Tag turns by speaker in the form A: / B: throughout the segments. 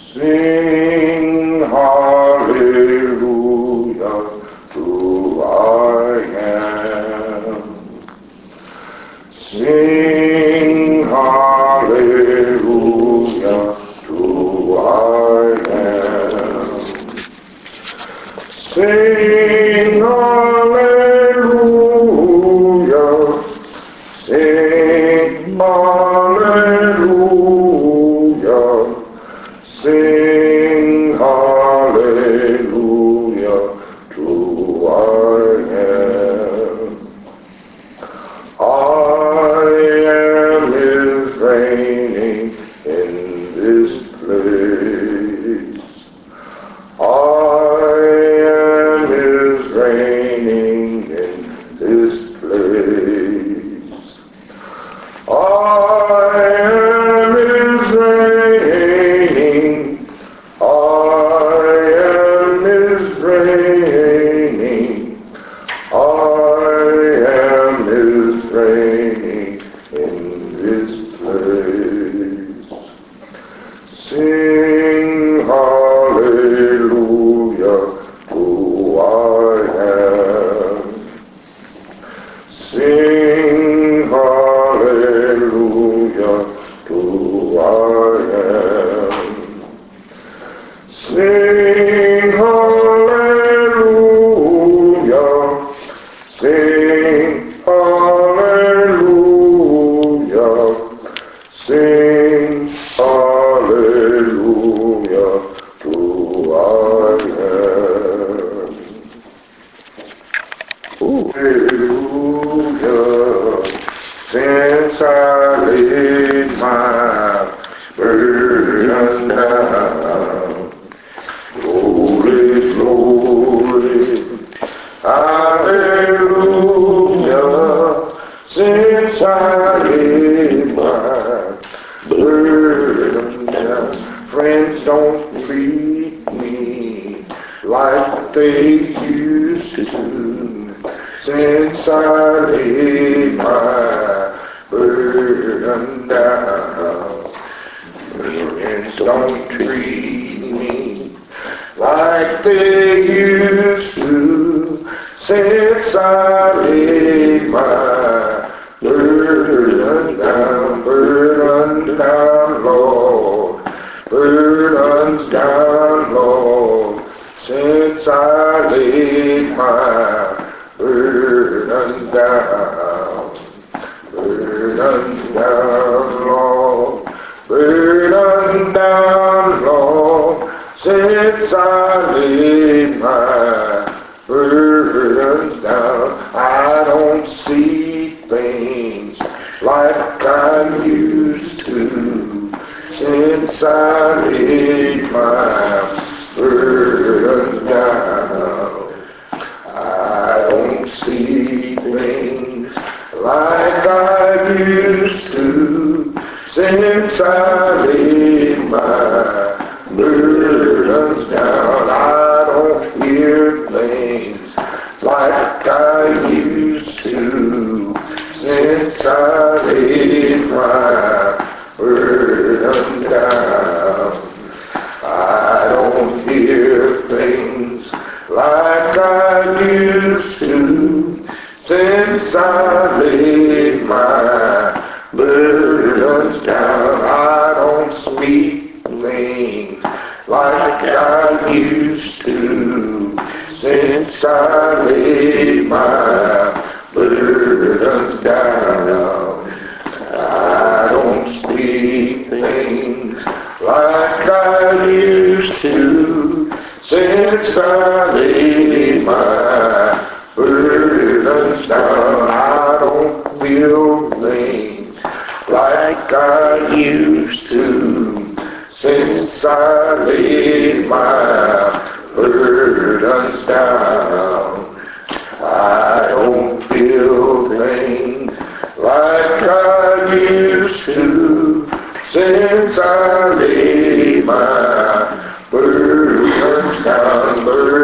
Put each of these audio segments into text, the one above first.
A: Sing hallelujah to I am. Sing hallelujah to I am. Sing hallelujah. Sing hallelujah. Sing hallelujah to I am. I am His reigning in this place. I am His reigning in this place. I am His reigning. I am His reigning. I am His reigning in this place. Sing hallelujah to I am. Sing hallelujah to I am. Sing hallelujah. Sing hallelujah. Sing hallelujah to I am. Hallelujah. Since I laid my burden down, glory, glory. Hallelujah. Since I laid my burden down, friends don't treat me like they used to. Since I laid my burden down, friends don't treat me like they used to. Since I laid my burden down, Lord, burdens down, Lord. Since I laid my burden down, Lord, burden down, Lord. Since I laid my burdens down, I don't see things like I used to. Since I laid my burdens down, I don't see things like I used to. Since I laid my burdens down, I don't hear things like I used to. Since I laid my burden down, I don't hear things like I used to. Since I laid my burdens down, I don't speak things like I used to. Since I laid my burdens down, I don't speak things like I used to. Since I laid my burdens down, I don't feel things like I used to. Since I laid my burdens down, I don't feel things like I used to. Since I laid my burdens down,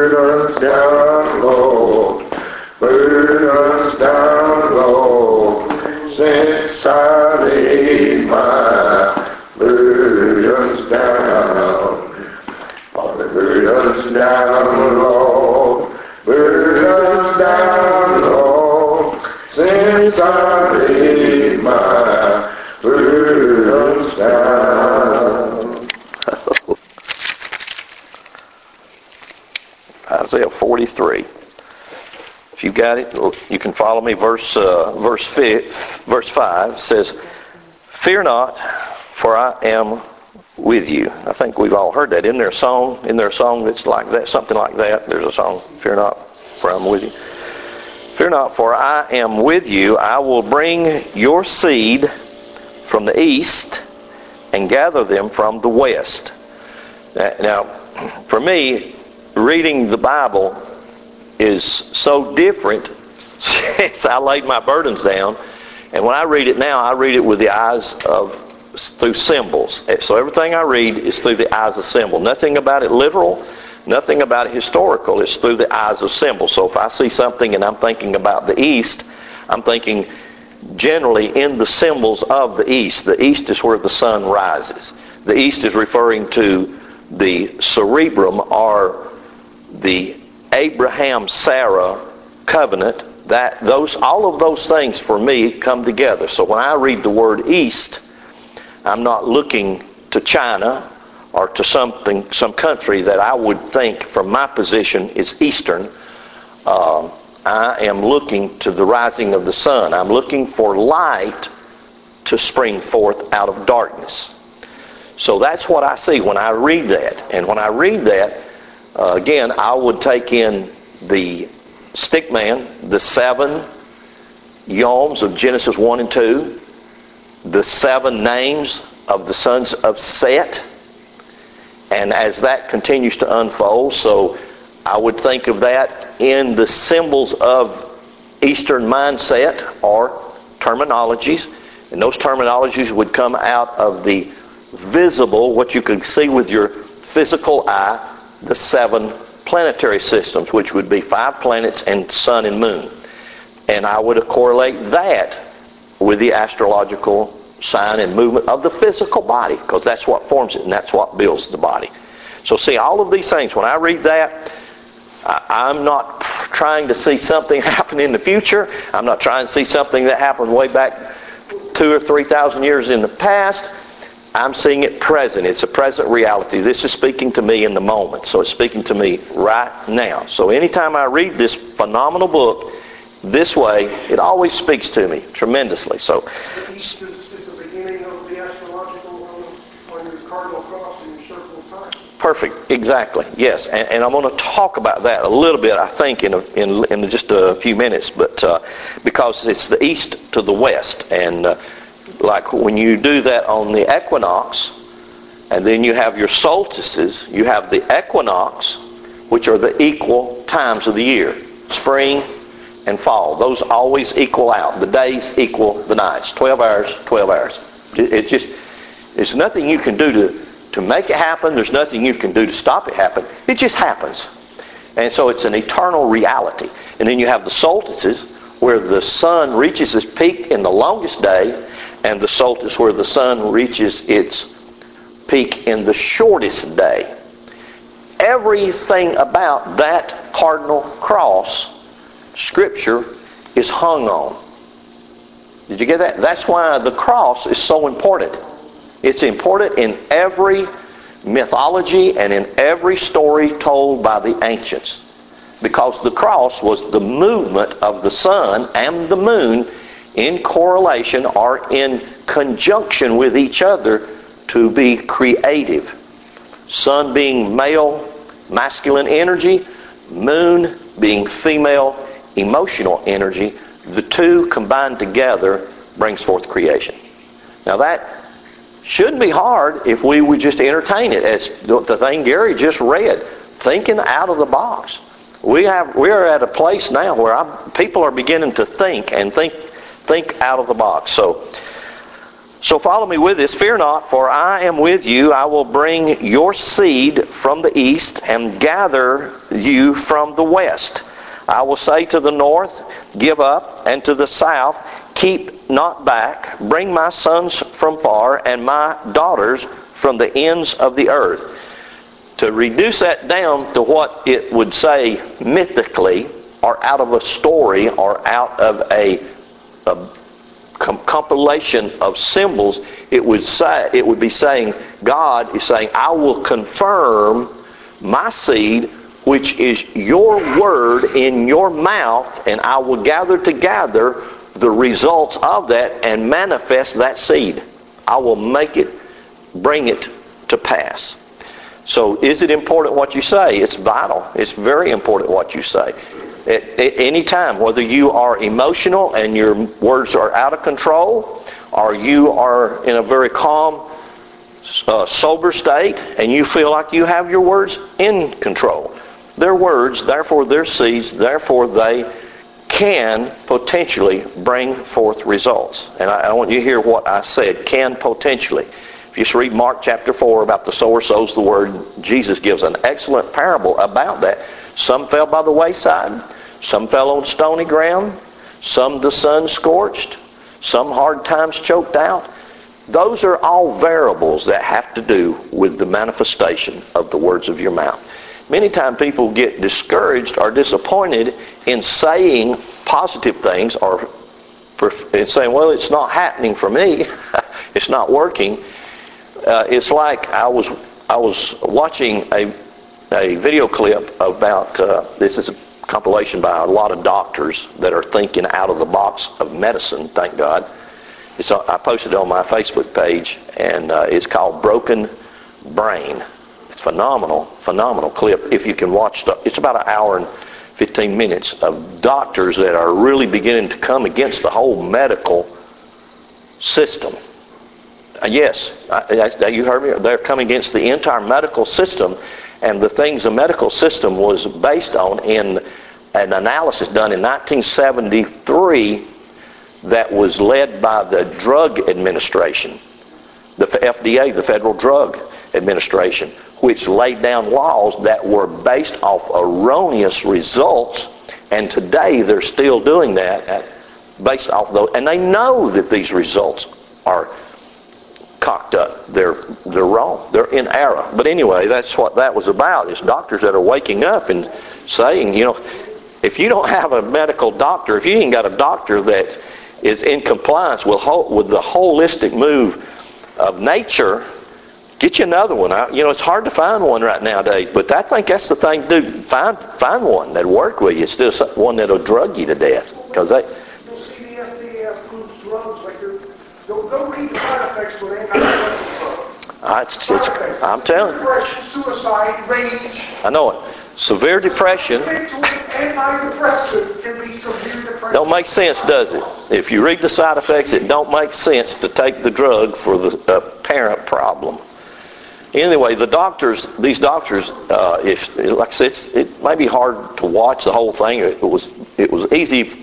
A: Lord, burdens down, Lord. Since I laid my burdens down, down low, burdens down low, since I laid my burdens down.
B: Isaiah 43. If you've got it, you can follow me. Verse 5 says, "Fear not, for I am with you." I think we've all heard that. Isn't there a song? Isn't there a song that's like that? Something like that. There's a song. "Fear not, for I am with you." "Fear not, for I am with you. I will bring your seed from the east and gather them from the west." Now, for me, reading the Bible is so different since I laid my burdens down. And when I read it now, I read it with the eyes through symbols. So everything I read is through the eyes of symbol. Nothing about it literal, nothing about it historical. It's through the eyes of symbols. So if I see something and I'm thinking about the east, I'm thinking generally in the symbols of the east. The east is where the sun rises. The east is referring to the cerebrum, or the Abraham-Sarah covenant. All of those things for me come together. So when I read the word east, I'm not looking to China or to some country that I would think from my position is eastern. I am looking to the rising of the sun. I'm looking for light to spring forth out of darkness. So that's what I see when I read that. And when I read that, again, I would take in the stick man, the 7 yoms of Genesis 1 and 2, the 7 names of the sons of Set, and as that continues to unfold, so I would think of that in the symbols of Eastern mindset or terminologies, and those terminologies would come out of the visible, what you could see with your physical eye, the 7 planetary systems, which would be 5 planets and sun and moon. And I would correlate that with the astrological sign and movement of the physical body, because that's what forms it and that's what builds the body. So see, all of these things, when I read that, I'm not trying to see something happen in the future. I'm not trying to see something that happened way back 2,000 or 3,000 years in the past. I'm seeing it present. It's a present reality. This is speaking to me in the moment. So it's speaking to me right now. So anytime I read this phenomenal book this way, it always speaks to me tremendously. So
C: the east is the beginning of the astrological on your cardinal cross and your circle of time.
B: Perfect. Exactly. Yes. And I'm going to talk about that a little bit, I think, in just a few minutes. But because it's the east to the west, and like when you do that on the equinox, and then you have your solstices, you have the equinox, which are the equal times of the year, spring and fall. Those always equal out. The days equal the nights. 12 hours, 12 hours. There's nothing you can do to make it happen. There's nothing you can do to stop it happen. It just happens. And so it's an eternal reality. And then you have the solstices, where the sun reaches its peak in the longest day, and the solstice where the sun reaches its peak in the shortest day. Everything about that cardinal cross, Scripture is hung on. Did you get that? That's why the cross is so important. It's important in every mythology and in every story told by the ancients. Because the cross was the movement of the sun and the moon in correlation or in conjunction with each other to be creative. Sun being male, masculine energy, moon being female, emotional energy. The two combined together brings forth creation. Now that shouldn't be hard if we would just entertain it, as the thing Gary just read, thinking out of the box. We are at a place now where people are beginning to think and think out of the box. So follow me with this. "Fear not, for I am with you. I will bring your seed from the east and gather you from the west. I will say to the north, give up, and to the south, keep not back. Bring my sons from far and my daughters from the ends of the earth." To reduce that down to what it would say mythically, or out of a story, or out of a compilation of symbols, it would be saying, God is saying, I will confirm my seed, which is your word in your mouth, and I will gather together the results of that and manifest that seed. I will bring it to pass. So is it important what you say? It's vital. It's very important what you say. At any time, whether you are emotional and your words are out of control, or you are in a very calm, sober state, and you feel like you have your words in control. Their words, therefore their seeds, therefore they can potentially bring forth results. And I want you to hear what I said, can potentially. If you just read Mark chapter 4 about the sower sows the word, Jesus gives an excellent parable about that. Some fell by the wayside, some fell on stony ground, some the sun scorched, some hard times choked out. Those are all variables that have to do with the manifestation of the words of your mouth. Many times people get discouraged or disappointed in saying positive things, or in saying, well, it's not happening for me. It's not working. It's like I was watching a video clip about, this is a compilation by a lot of doctors that are thinking out of the box of medicine, thank God. I posted it on my Facebook page, and it's called Broken Brain. It's phenomenal clip if you can watch it. It's about an hour and 15 minutes of doctors that are really beginning to come against the whole medical system. Yes, you heard me. They're coming against the entire medical system, and the things the medical system was based on in an analysis done in 1973 that was led by the Drug Administration, the FDA, the Federal Drug Administration, which laid down laws that were based off erroneous results, and today they're still doing that based off those, and they know that these results are cocked up. They're wrong. They're in error. But anyway, that's what that was about, is doctors that are waking up and saying, if you don't have a medical doctor, if you ain't got a doctor that is in compliance with the holistic move of nature, get you another one. It's hard to find one right nowadays, but I think that's the thing to do. Find one that'll work with you instead of one that'll drug you to death. Because
C: you'll see the FDA approves drugs like go read the side effects when they
B: I'm telling you.
C: Depression, suicide, rage.
B: I know it. Severe depression.
C: Antidepressant can be severe depression.
B: Don't make sense, does it? If you read the side effects, it don't make sense to take the drug for the apparent problem. Anyway, these doctors, like I said, it may be hard to watch the whole thing. It was easy.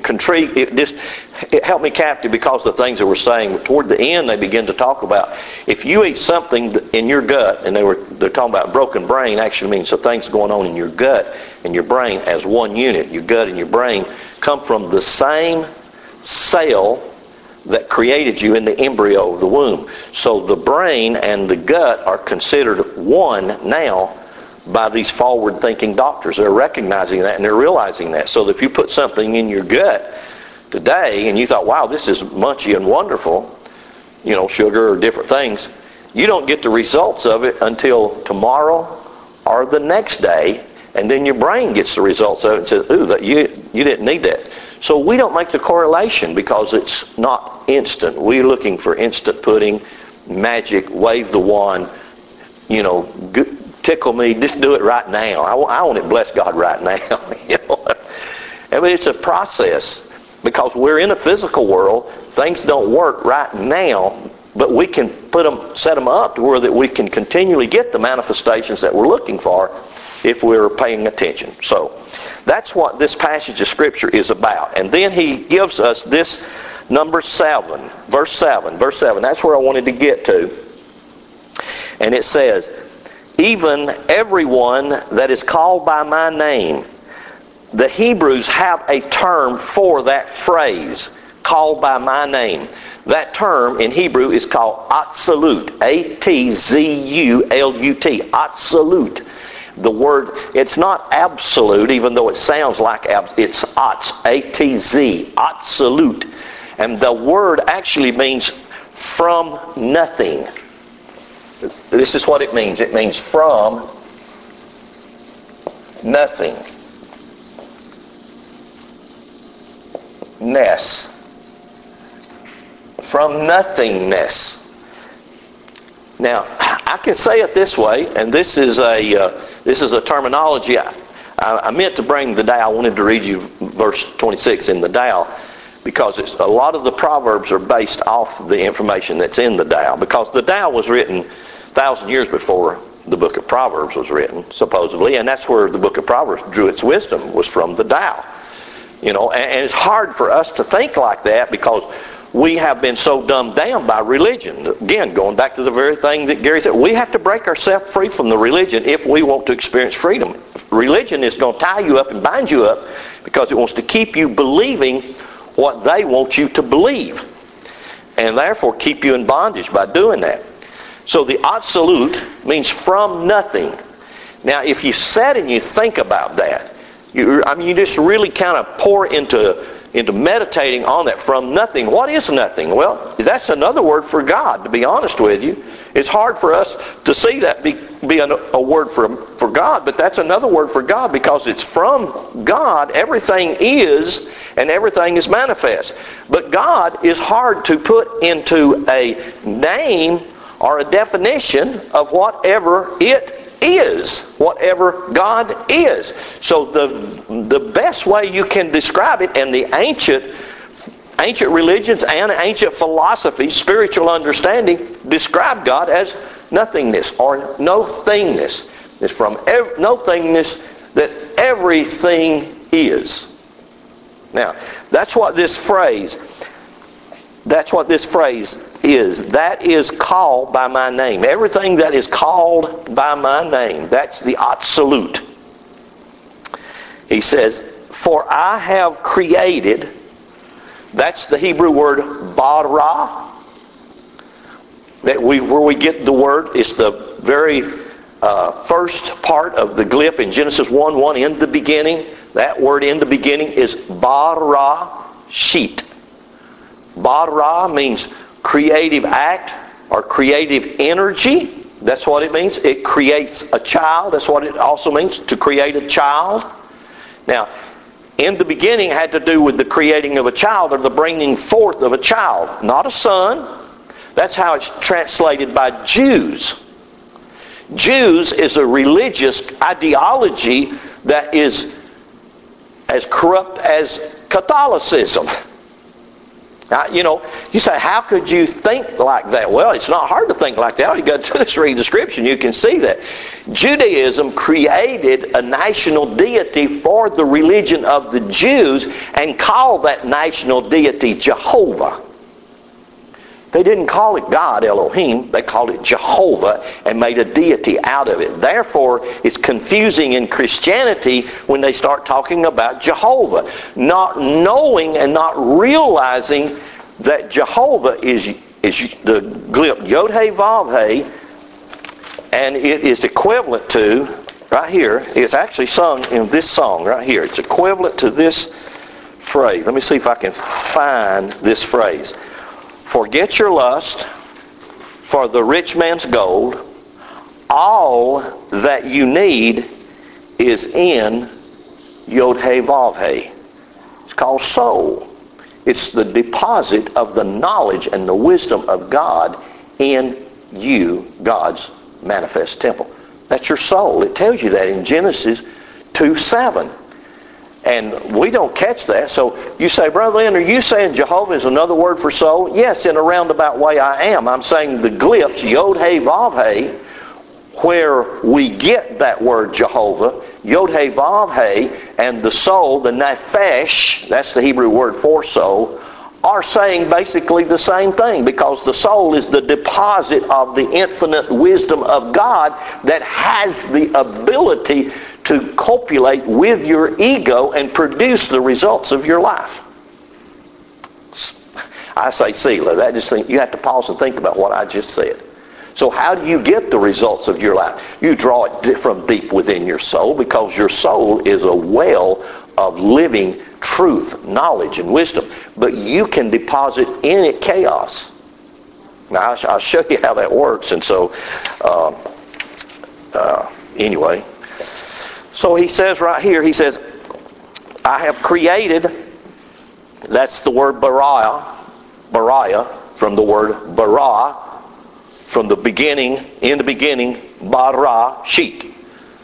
B: It helped me captive because of the things they were saying. Toward the end, they began to talk about, if you eat something in your gut, and they're talking about broken brain, actually means the things going on in your gut and your brain as one unit. Your gut and your brain come from the same cell that created you in the embryo of the womb. So the brain and the gut are considered one now by these forward-thinking doctors. They're recognizing that and they're realizing that. So that if you put something in your gut today and you thought, wow, this is munchy and wonderful, sugar or different things, you don't get the results of it until tomorrow or the next day, and then your brain gets the results of it and says, ooh, you didn't need that. So we don't make the correlation because it's not instant. We're looking for instant pudding, magic, wave the wand, tickle me, just do it right now. I want it, bless God, right now. I mean, it's a process because we're in a physical world. Things don't work right now, but we can set them up to where that we can continually get the manifestations that we're looking for if we're paying attention. So that's what this passage of Scripture is about. And then he gives us this number 7, verse 7. Verse 7, that's where I wanted to get to. And it says, even everyone that is called by my name. The Hebrews have a term for that phrase, called by my name. That term in Hebrew is called absolute. A-T-Z-U-L-U-T. Absolute. The word, it's not absolute, even though it sounds like it's atz, A-T-Z, absolute. And the word actually means from nothing. This is what it means. It means from nothing. Ness. From nothingness. Now, I can say it this way, and this is a terminology. I meant to bring the Dow. I wanted to read you verse 26 in the Dow, because a lot of the Proverbs are based off the information that's in the Dow, because the Dow was written 1,000 years before the book of Proverbs was written, supposedly, and that's where the book of Proverbs drew its wisdom, was from the Dow. You know, and it's hard for us to think like that because we have been so dumbed down by religion. Again, going back to the very thing that Gary said, we have to break ourselves free from the religion if we want to experience freedom. Religion is going to tie you up and bind you up because it wants to keep you believing what they want you to believe, and therefore keep you in bondage by doing that. So the absolute means from nothing. Now, if you sit and you think about that, you just really kind of pour into meditating on that. From nothing. What is nothing? Well, that's another word for God, to be honest with you. It's hard for us to see that be a word for God, but that's another word for God because it's from God. Everything is, and everything is manifest. But God is hard to put into a name or a definition of whatever it is, whatever God is. So the best way you can describe it, and the ancient religions and ancient philosophies, spiritual understanding, describe God as nothingness or no thingness. It's from no thingness that everything is. Now, that's what this phrase is. That is called by my name. Everything that is called by my name. That's the absolute. He says, for I have created. That's the Hebrew word bara. Where we get the word, it's the very first part of the glip in Genesis 1:1, in the beginning. That word in the beginning is bara sheet. Bara means creative act or creative energy. That's what it means. It creates a child. That's what it also means, to create a child. Now, in the beginning had to do with the creating of a child or the bringing forth of a child, not a son. That's how it's translated by Jews. Jews is a religious ideology that is as corrupt as Catholicism. Now, you say, how could you think like that? Well, it's not hard to think like that. All you got to do is read the Scripture and you can see that. Judaism created a national deity for the religion of the Jews and called that national deity Jehovah. They didn't call it God, Elohim. They called it Jehovah and made a deity out of it. Therefore, it's confusing in Christianity when they start talking about Jehovah, not knowing and not realizing that Jehovah is the glip Yod-Heh-Vav-Heh, and it is equivalent to, right here, it's actually sung in this song right here. It's equivalent to this phrase. Let me see if I can find this phrase. Forget your lust for the rich man's gold. All that you need is in Yod-Heh-Vav-Heh. It's called soul. It's the deposit of the knowledge and the wisdom of God in you, God's manifest temple. That's your soul. It tells you that in Genesis 2:7. And we don't catch that. So you say, Brother Lynn, are you saying Jehovah is another word for soul? Yes, in a roundabout way I am. I'm saying the glips, Yod-Heh-Vav-Heh, where we get that word Jehovah, Yod-Heh-Vav-Heh, and the soul, the nephesh, that's the Hebrew word for soul, are saying basically the same thing, because the soul is the deposit of the infinite wisdom of God that has the ability to copulate with your ego and produce the results of your life. I say Selah. That just you have to pause and think about what I just said. So how do you get the results of your life? You draw it from deep within your soul, because your soul is a well of living truth, knowledge, and wisdom. But you can deposit in it chaos. Now, I'll show you how that works. And so, anyway. So he says right here, he says, I have created, that's the word bariah, from the word bara, from the beginning, in the beginning, bara, sheet.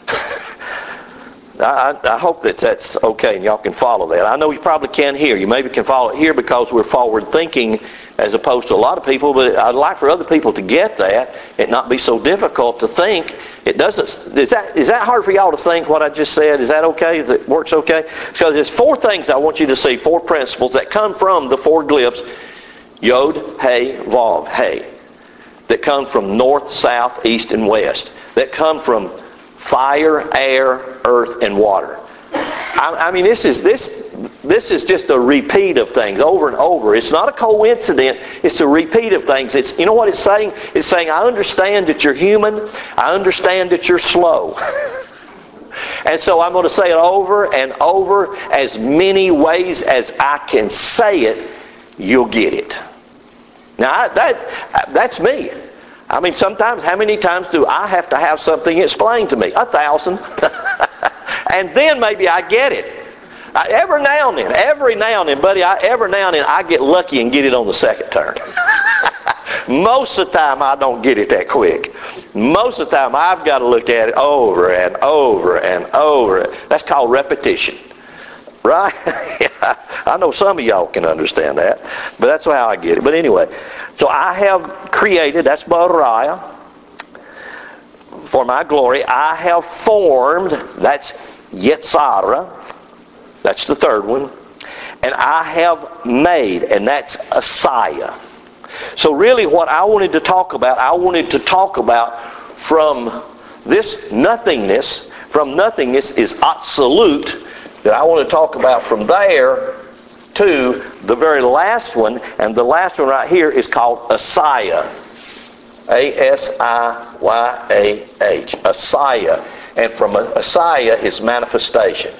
B: I hope that's okay and y'all can follow that. I know you probably can here. You maybe can follow it here because we're forward thinking as opposed to a lot of people, but I'd like for other people to get that and not be so difficult to think. It doesn't. Is that hard for y'all to think what I just said? Is that okay? Is it works okay? So there's 4 things I want you to see, 4 principles that come from the 4 glyphs, Yod, He, Vav, He, that come from north, south, east, and west, that come from fire, air, earth, and water. I mean, this is just a repeat of things over and over. It's not a coincidence. It's a repeat of things. You know what it's saying? It's saying, I understand that you're human. I understand that you're slow. And so I'm going to say it over and over, as many ways as I can say it, you'll get it. Now, that's me. I mean, sometimes, how many times do I have to have something explained to me? 1,000. And then maybe I get it. Every now and then, buddy, every now and then I get lucky and get it on the second turn. Most of the time I don't get it that quick. Most of the time I've got to look at it over and over and over. That's called repetition. Right? I know some of y'all can understand that, but that's how I get it. But anyway, so I have created, that's Bariah, for my glory. I have formed, that's Yetzirah, that's the third one. And I have made, and that's Asaiah. So really what I wanted to talk about from this nothingness, is absolute, that I want to talk about from there to the very last one, and the last one right here is called Asaiah. A-S-I-Y-A-H. Asaiah. And from Asaiah is manifestation.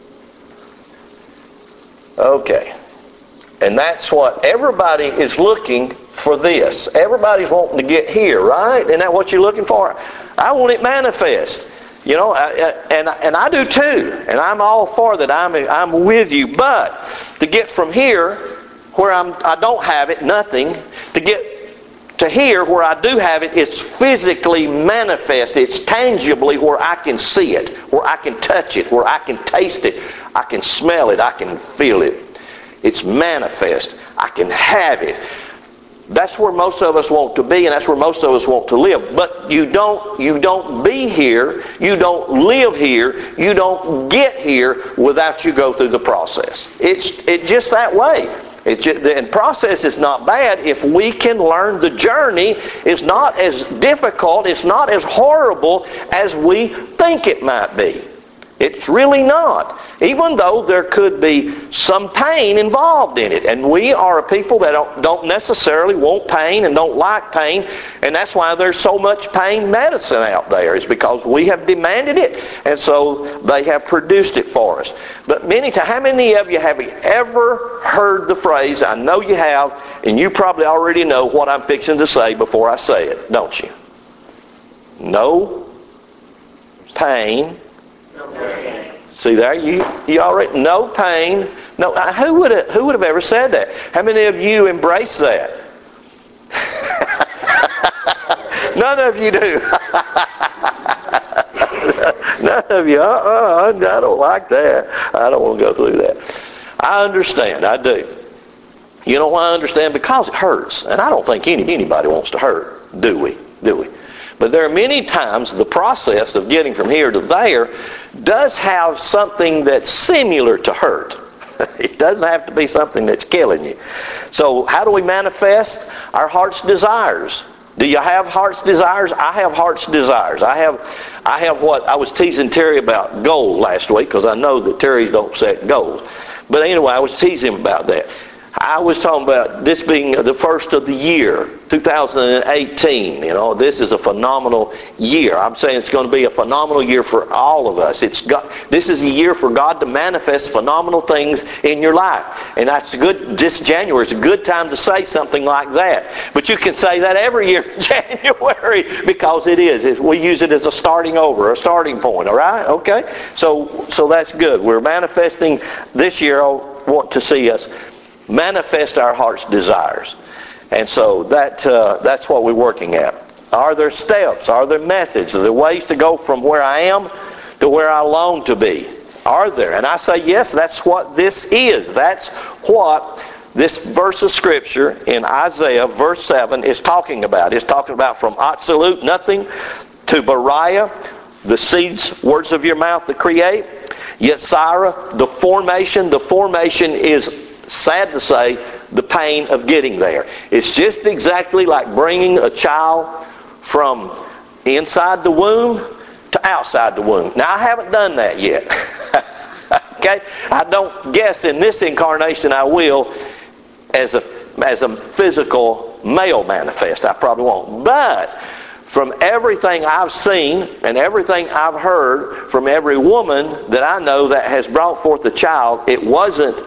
B: Okay. And that's what everybody is looking for this. Everybody's wanting to get here, right? Isn't that what you're looking for? I want it manifest. You know, and I do too. And I'm all for that. I'm with you. But to get from here, where I don't have it, nothing, to get to here where I do have it, it's physically manifest. It's tangibly where I can see it, where I can touch it, where I can taste it, I can smell it, I can feel it. It's manifest. I can have it. That's where most of us want to be, and that's where most of us want to live. But you don't be here, you don't live here, you don't get here without you go through the process. It's just that way. And process is not bad if we can learn the journey. It's not as difficult, it's not as horrible as we think it might be. It's really not. Even though there could be some pain involved in it. And we are a people that don't necessarily want pain and don't like pain. And that's why there's so much pain medicine out there. It's because we have demanded it. And so they have produced it for us. But how many of you have ever heard the phrase, I know you have, and you probably already know what I'm fixing to say before I say it, don't you? No pain. See there, you already, no pain. No, who would have ever said that? How many of you embrace that? None of you do. None of you. I don't like that. I don't want to go through that. I understand. I do. You know why I understand? Because it hurts, and I don't think anybody wants to hurt. Do we? But there are many times the process of getting from here to there does have something that's similar to hurt. It doesn't have to be something that's killing you. So how do we manifest our heart's desires? Do you have heart's desires? I have heart's desires. I have what I was teasing Terry about goal last week, because I know that Terry's don't set goals. But anyway, I was teasing him about that. I was talking about this being the first of the year, 2018. This is a phenomenal year. I'm saying it's going to be a phenomenal year for all of us. This is a year for God to manifest phenomenal things in your life. And that's good. This January is a good time to say something like that. But you can say that every year in January because it is. We use it as a starting over, a starting point. All right? Okay? So that's good. We're manifesting this year. I want to see us manifest our heart's desires. And so that's what we're working at. Are there steps? Are there methods? Are there ways to go from where I am to where I long to be? Are there? And I say, yes, that's what this is. That's what this verse of Scripture in Isaiah, verse 7, is talking about. It's talking about from absolute nothing to Beriah, the seeds, words of your mouth to create. Yetzirah, the formation. The formation is, sad to say, the pain of getting there. It's just exactly like bringing a child from inside the womb to outside the womb. Now, I haven't done that yet. Okay? I don't guess in this incarnation I will as a physical male manifest. I probably won't. But from everything I've seen and everything I've heard from every woman that I know that has brought forth a child, it wasn't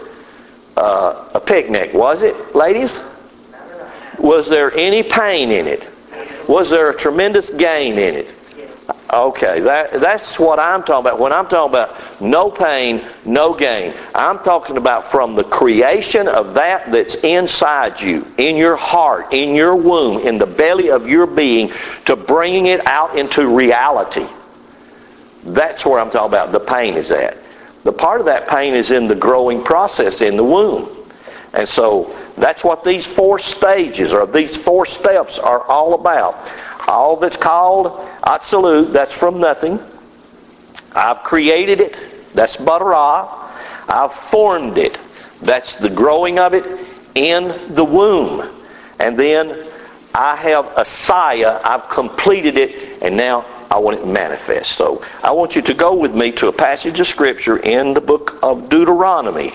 B: a picnic, was it, ladies? Was there any pain in it? Was there a tremendous gain in it? Okay, that's what I'm talking about. When I'm talking about no pain, no gain, I'm talking about from the creation of that's inside you, in your heart, in your womb, in the belly of your being, to bringing it out into reality. That's where I'm talking about the pain is at. The part of that pain is in the growing process in the womb. And so that's what these 4 stages or these 4 steps are all about. All that's called absolute, that's from nothing. I've created it, that's bara. I've formed it, that's the growing of it in the womb. And then I have a Saya, I've completed it, and now I want it manifest. So I want you to go with me to a passage of Scripture in the book of Deuteronomy.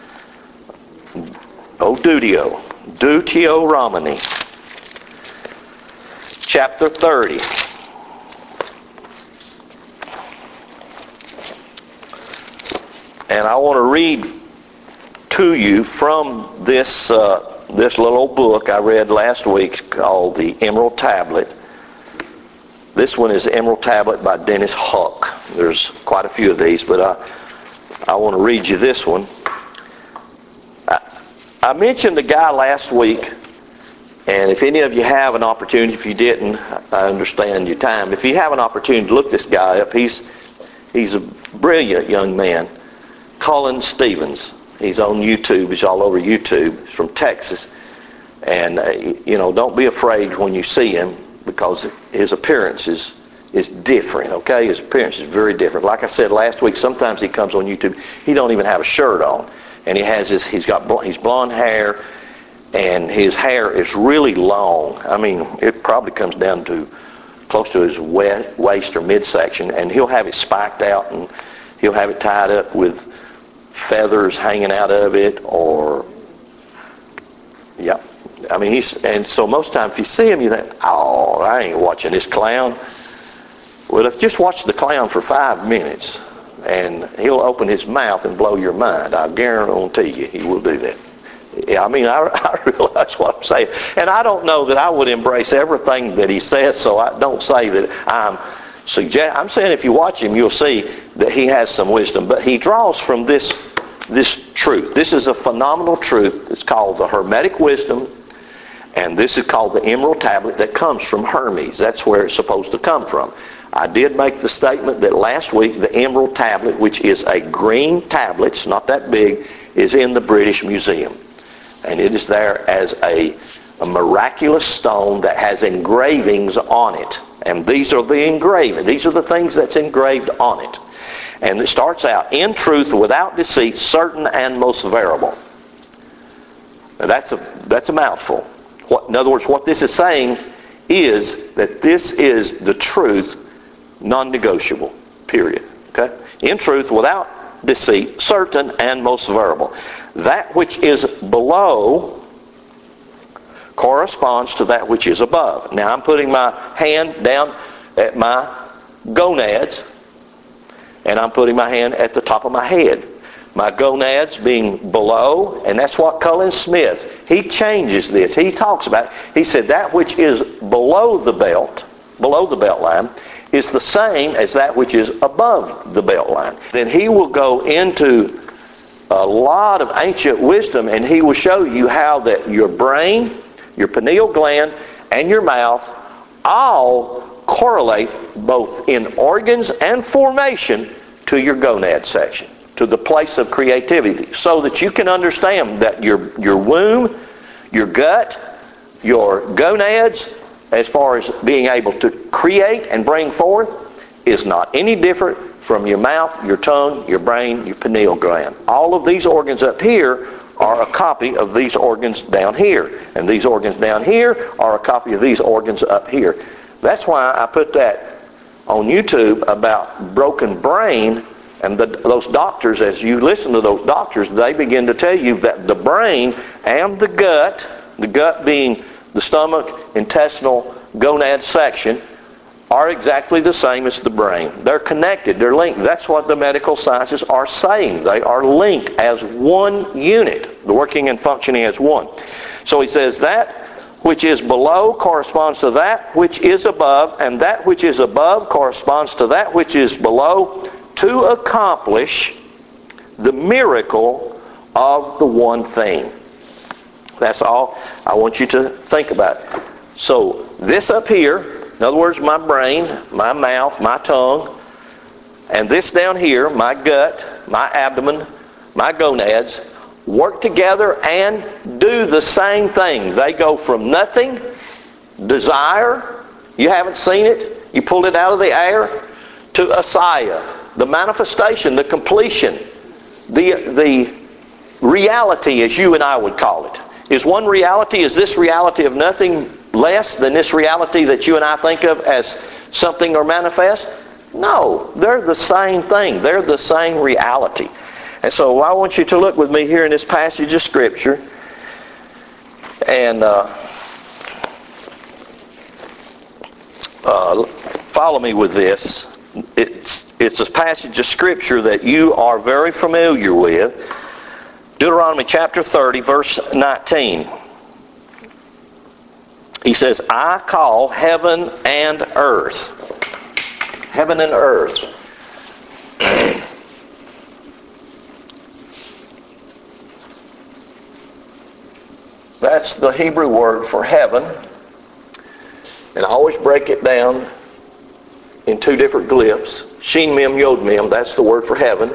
B: Deuteronomy. Chapter 30. And I want to read to you from this little book I read last week called The Emerald Tablet. This one is Emerald Tablet by Dennis Huck. There's quite a few of these, but I want to read you this one. I mentioned a guy last week, and if any of you have an opportunity, if you didn't, I understand your time. If you have an opportunity to look this guy up, he's a brilliant young man, Colin Stevens. He's on YouTube. He's all over YouTube. He's from Texas. And, don't be afraid when you see him, because his appearance is different, okay? His appearance is very different. Like I said last week, sometimes he comes on YouTube, he don't even have a shirt on. And he's blonde hair, and his hair is really long. I mean, it probably comes down to close to his waist or midsection, and he'll have it spiked out, and he'll have it tied up with feathers hanging out of it, or, yeah. I mean, and so most times if you see him, you think, oh, I ain't watching this clown. Well, just watch the clown for 5 minutes, and he'll open his mouth and blow your mind. I guarantee you he will do that. Yeah, I mean, I realize what I'm saying. And I don't know that I would embrace everything that he says, so I don't say that I'm saying if you watch him, you'll see that he has some wisdom. But he draws from this truth. This is a phenomenal truth. It's called the Hermetic Wisdom, and this is called the Emerald Tablet that comes from Hermes. That's where it's supposed to come from. I did make the statement that last week the Emerald Tablet, which is a green tablet, it's not that big, is in the British Museum. And it is there as a miraculous stone that has engravings on it. And these are the engraving. These are the things that's engraved on it. And it starts out, in truth, without deceit, certain and most variable. Now that's a mouthful. In other words, what this is saying is that this is the truth, non-negotiable, period. Okay? In truth, without deceit, certain and most variable. That which is below corresponds to that which is above. Now I'm putting my hand down at my gonads, and I'm putting my hand at the top of my head. My gonads being below, and that's what Cullen Smith, he changes this. He talks about it. He said that which is below the belt line, is the same as that which is above the belt line. Then he will go into a lot of ancient wisdom, and he will show you how that your brain, your pineal gland, and your mouth all correlate both in organs and formation to your gonad section, to the place of creativity, so that you can understand that your womb, your gut, your gonads, as far as being able to create and bring forth, is not any different from your mouth, your tongue, your brain, your pineal gland. All of these organs up here are a copy of these organs down here. And these organs down here are a copy of these organs up here. That's why I put that on YouTube about broken brain. And those doctors, as you listen to those doctors, they begin to tell you that the brain and the gut being the stomach, intestinal, gonad section, are exactly the same as the brain. They're connected. They're linked. That's what the medical sciences are saying. They are linked as one unit, the working and functioning as one. So he says that which is below corresponds to that which is above, and that which is above corresponds to that which is below, to accomplish the miracle of the one thing. That's all I want you to think about. So this up here, in other words, my brain, my mouth, my tongue, and this down here, my gut, my abdomen, my gonads, work together and do the same thing. They go from nothing, desire, you haven't seen it, you pulled it out of the air, to asaya, the manifestation, the completion, the reality, as you and I would call it. Is one reality, is this reality of nothing less than this reality that you and I think of as something or manifest? No, they're the same thing. They're the same reality. And so I want you to look with me here in this passage of Scripture and follow me with this. It's a passage of Scripture that you are very familiar with. Deuteronomy chapter 30, verse 19. He says, I call heaven and earth. Heaven and earth. That's the Hebrew word for heaven. And I always break it down in two different glyphs. Shin Mem Yod Mem, that's the word for heaven.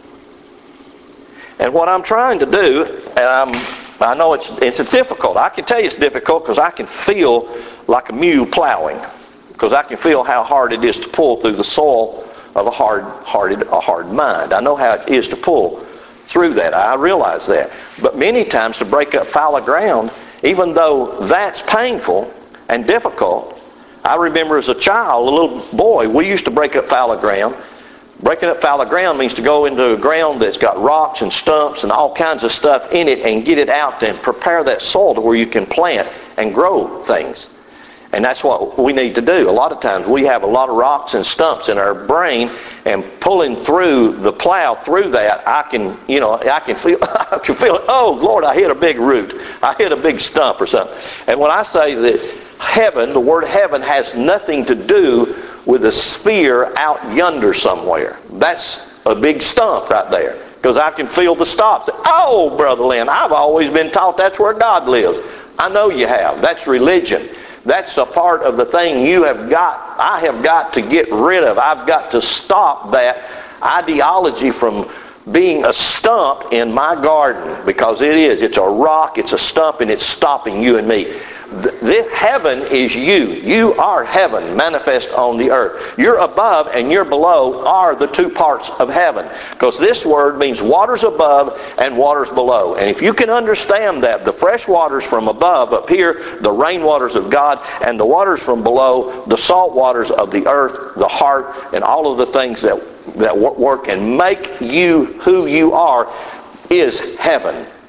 B: And what I'm trying to do, and I know it's difficult. I can tell you it's difficult because I can feel like a mule plowing. Because I can feel how hard it is to pull through the soil of a hard mind. I know how it is to pull through that. I realize that. But many times to break up fallow ground, even though that's painful and difficult, I remember as a child, a little boy, we used to break up fallow ground. Breaking up fallow ground means to go into a ground that's got rocks and stumps and all kinds of stuff in it and get it out and prepare that soil to where you can plant and grow things. And that's what we need to do. A lot of times we have a lot of rocks and stumps in our brain, and pulling through the plow through that, I can feel, oh Lord, I hit a big root. I hit a big stump or something. And when I say that heaven, the word heaven has nothing to do with a sphere out yonder somewhere. That's a big stump right there. Because I can feel the stops. Oh, Brother Lynn, I've always been taught that's where God lives. I know you have. That's religion. That's a part of the thing I have got to get rid of. I've got to stop that ideology from being a stump in my garden. Because it is. It's a rock, it's a stump, and it's stopping you and me. This heaven is you. You are heaven manifest on the earth. You're above and you're below are the two parts of heaven. Because this word means waters above and waters below. And if you can understand that, the fresh waters from above up here, the rain waters of God, and the waters from below, the salt waters of the earth, the heart, and all of the things that work and make you who you are, is heaven.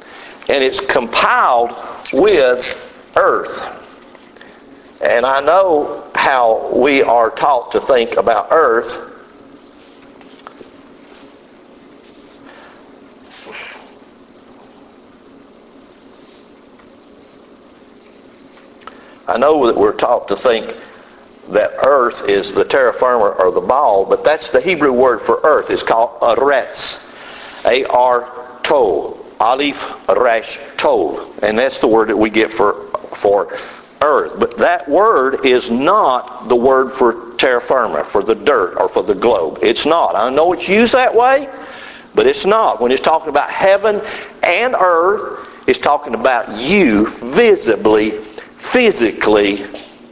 B: and it's compiled with earth. And I know how we are taught to think about earth. I know that we're taught to think that earth is the terra firma or the ball, but that's the Hebrew word for earth. It's called aretz. A-R-Tol. Aleph Resh Tol. And that's the word that we get for earth. But that word is not the word for terra firma, for the dirt or for the globe. It's not. I know it's used that way, but it's not. When it's talking about heaven and earth, it's talking about you visibly, physically,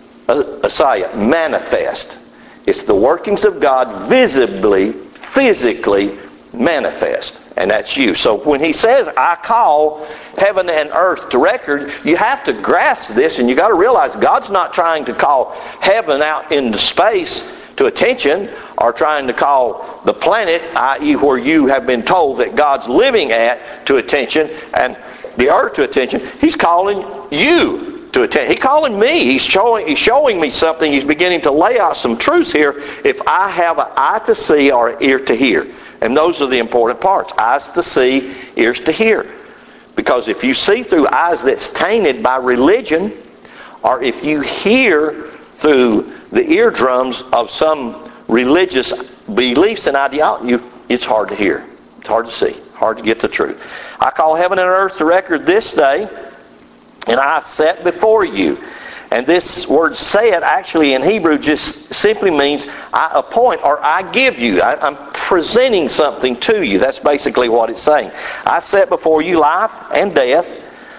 B: manifest. It's the workings of God visibly, physically manifest. And that's you. So when he says, I call heaven and earth to record, you have to grasp this, and you got to realize God's not trying to call heaven out into space to attention, or trying to call the planet, i.e. where you have been told that God's living at, to attention, and the earth to attention. He's calling you to attention. He's calling me. He's showing me something. He's beginning to lay out some truths here. If I have an eye to see or an ear to hear. And those are the important parts. Eyes to see, ears to hear. Because if you see through eyes that's tainted by religion, or if you hear through the eardrums of some religious beliefs and ideology, it's hard to hear. It's hard to see. Hard to get the truth. I call heaven and earth to record this day, and I set before you. And this word "set" actually in Hebrew just simply means I appoint or I give you. I'm presenting something to you. That's basically what it's saying. I set before you life and death.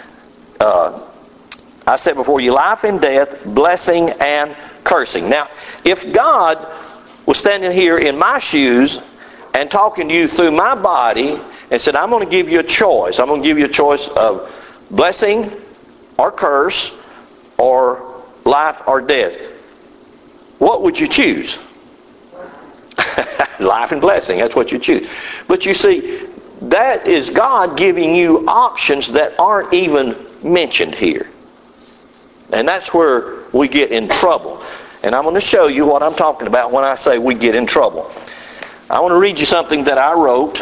B: I set before you life and death, blessing and cursing. Now, if God was standing here in my shoes and talking to you through my body and said, I'm going to give you a choice. I'm going to give you a choice of blessing or curse, or life or death. What would you choose? Life and blessing. That's what you choose. But you see, that is God giving you options that aren't even mentioned here. And that's where we get in trouble. And I'm going to show you what I'm talking about when I say we get in trouble. I want to read you something that I wrote.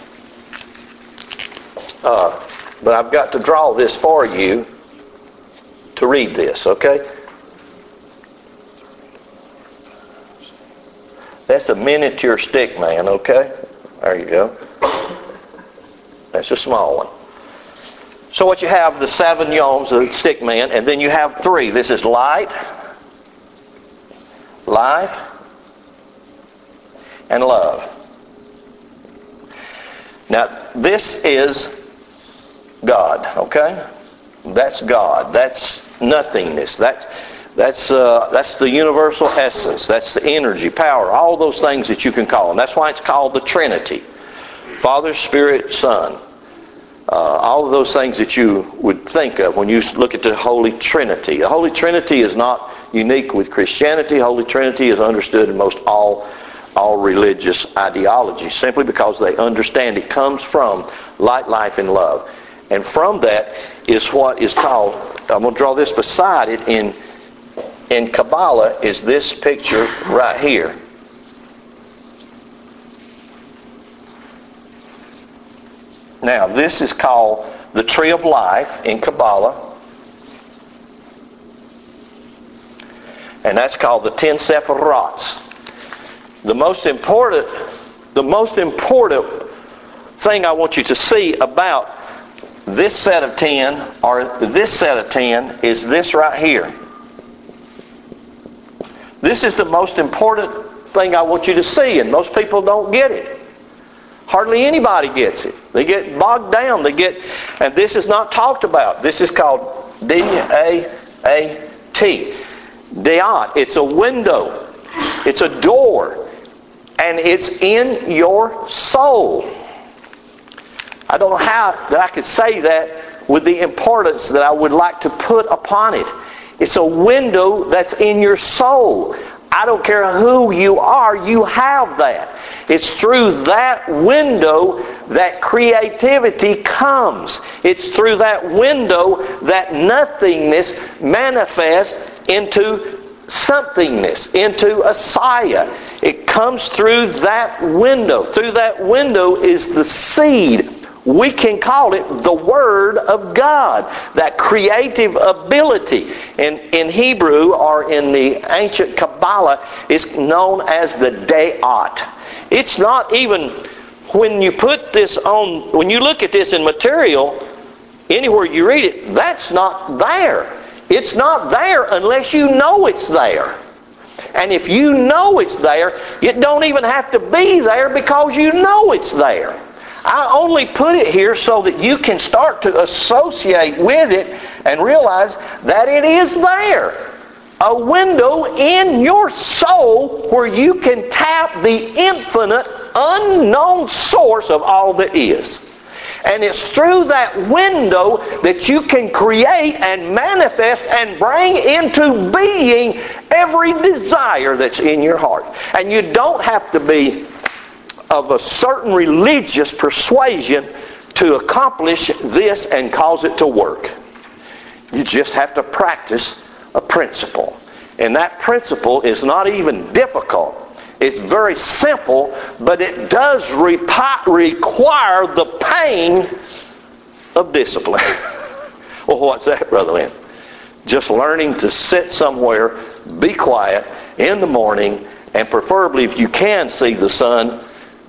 B: But I've got to draw this for you to read this, okay? That's a miniature stick man, okay? There you go. That's a small one. So what you have, the 7 yoms, the stick man, and then you have 3. This is light, life, and love. Now, this is God, okay? That's God. That's nothingness. That's the universal essence. That's the energy, power, all those things that you can call them. That's why it's called the Trinity. Father, Spirit, Son. All of those things that you would think of when you look at the Holy Trinity. The Holy Trinity is not unique with Christianity. Holy Trinity is understood in most all religious ideologies, simply because they understand it comes from light, life, and love. And from that is what is called, I'm going to draw this beside it, in Kabbalah is this picture right here. Now, this is called the Tree of Life in Kabbalah. And that's called the 10 Sephirots. The most important thing I want you to see about this set of 10 or this set of 10 is this right here. This is the most important thing I want you to see, and most people don't get it. Hardly anybody gets it. They get bogged down. And this is not talked about. This is called D-A-A-T. Deat. It's a window. It's a door. And it's in your soul. I don't know how that I could say that with the importance that I would like to put upon it. It's a window that's in your soul. I don't care who you are, you have that. It's through that window that creativity comes. It's through that window that nothingness manifests into somethingness, into a Saya. It comes through that window. Through that window is the seed. We can call it the Word of God, that creative ability. In Hebrew, or in the ancient Kabbalah, it's known as the De'at. It's not even, when you put this on, when you look at this in material, anywhere you read it, that's not there. It's not there unless you know it's there. And if you know it's there, it don't even have to be there because you know it's there. I only put it here so that you can start to associate with it and realize that it is there. A window in your soul where you can tap the infinite, unknown source of all that is. And it's through that window that you can create and manifest and bring into being every desire that's in your heart. And you don't have to be of a certain religious persuasion to accomplish this and cause it to work. You just have to practice a principle. And that principle is not even difficult. It's very simple, but it does require the pain of discipline. Well, what's that, Brother Lynn? Just learning to sit somewhere, be quiet in the morning, and preferably if you can see the sun,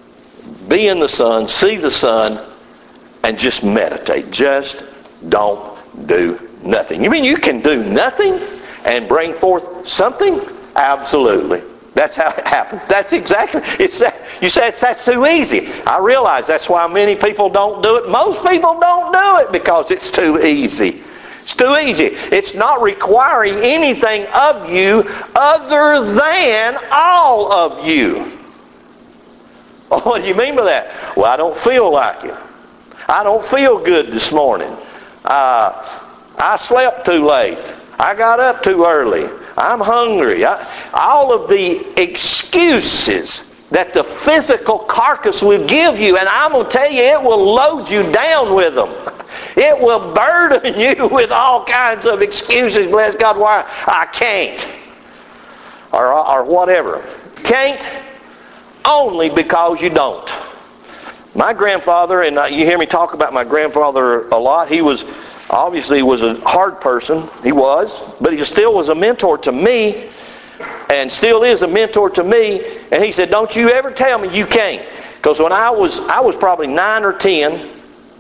B: be in the sun, see the sun, and just meditate. Just don't do nothing. You mean you can do nothing and bring forth something? Absolutely. That's how it happens. That's exactly. You said that's too easy. I realize that's why many people don't do it. Most people don't do it because it's too easy. It's too easy. It's not requiring anything of you other than all of you. Oh, what do you mean by that? Well, I don't feel like it. I don't feel good this morning. I slept too late. I got up too early. I'm hungry. All of the excuses that the physical carcass will give you, and I'm going to tell you, it will load you down with them. It will burden you with all kinds of excuses. Bless God, why I can't. Or whatever. Can't only because you don't. My grandfather, and you hear me talk about my grandfather a lot, he was obviously was a hard person. He was. But he still was a mentor to me. And still is a mentor to me. And he said, don't you ever tell me you can't. Because when I was probably 9 or 10.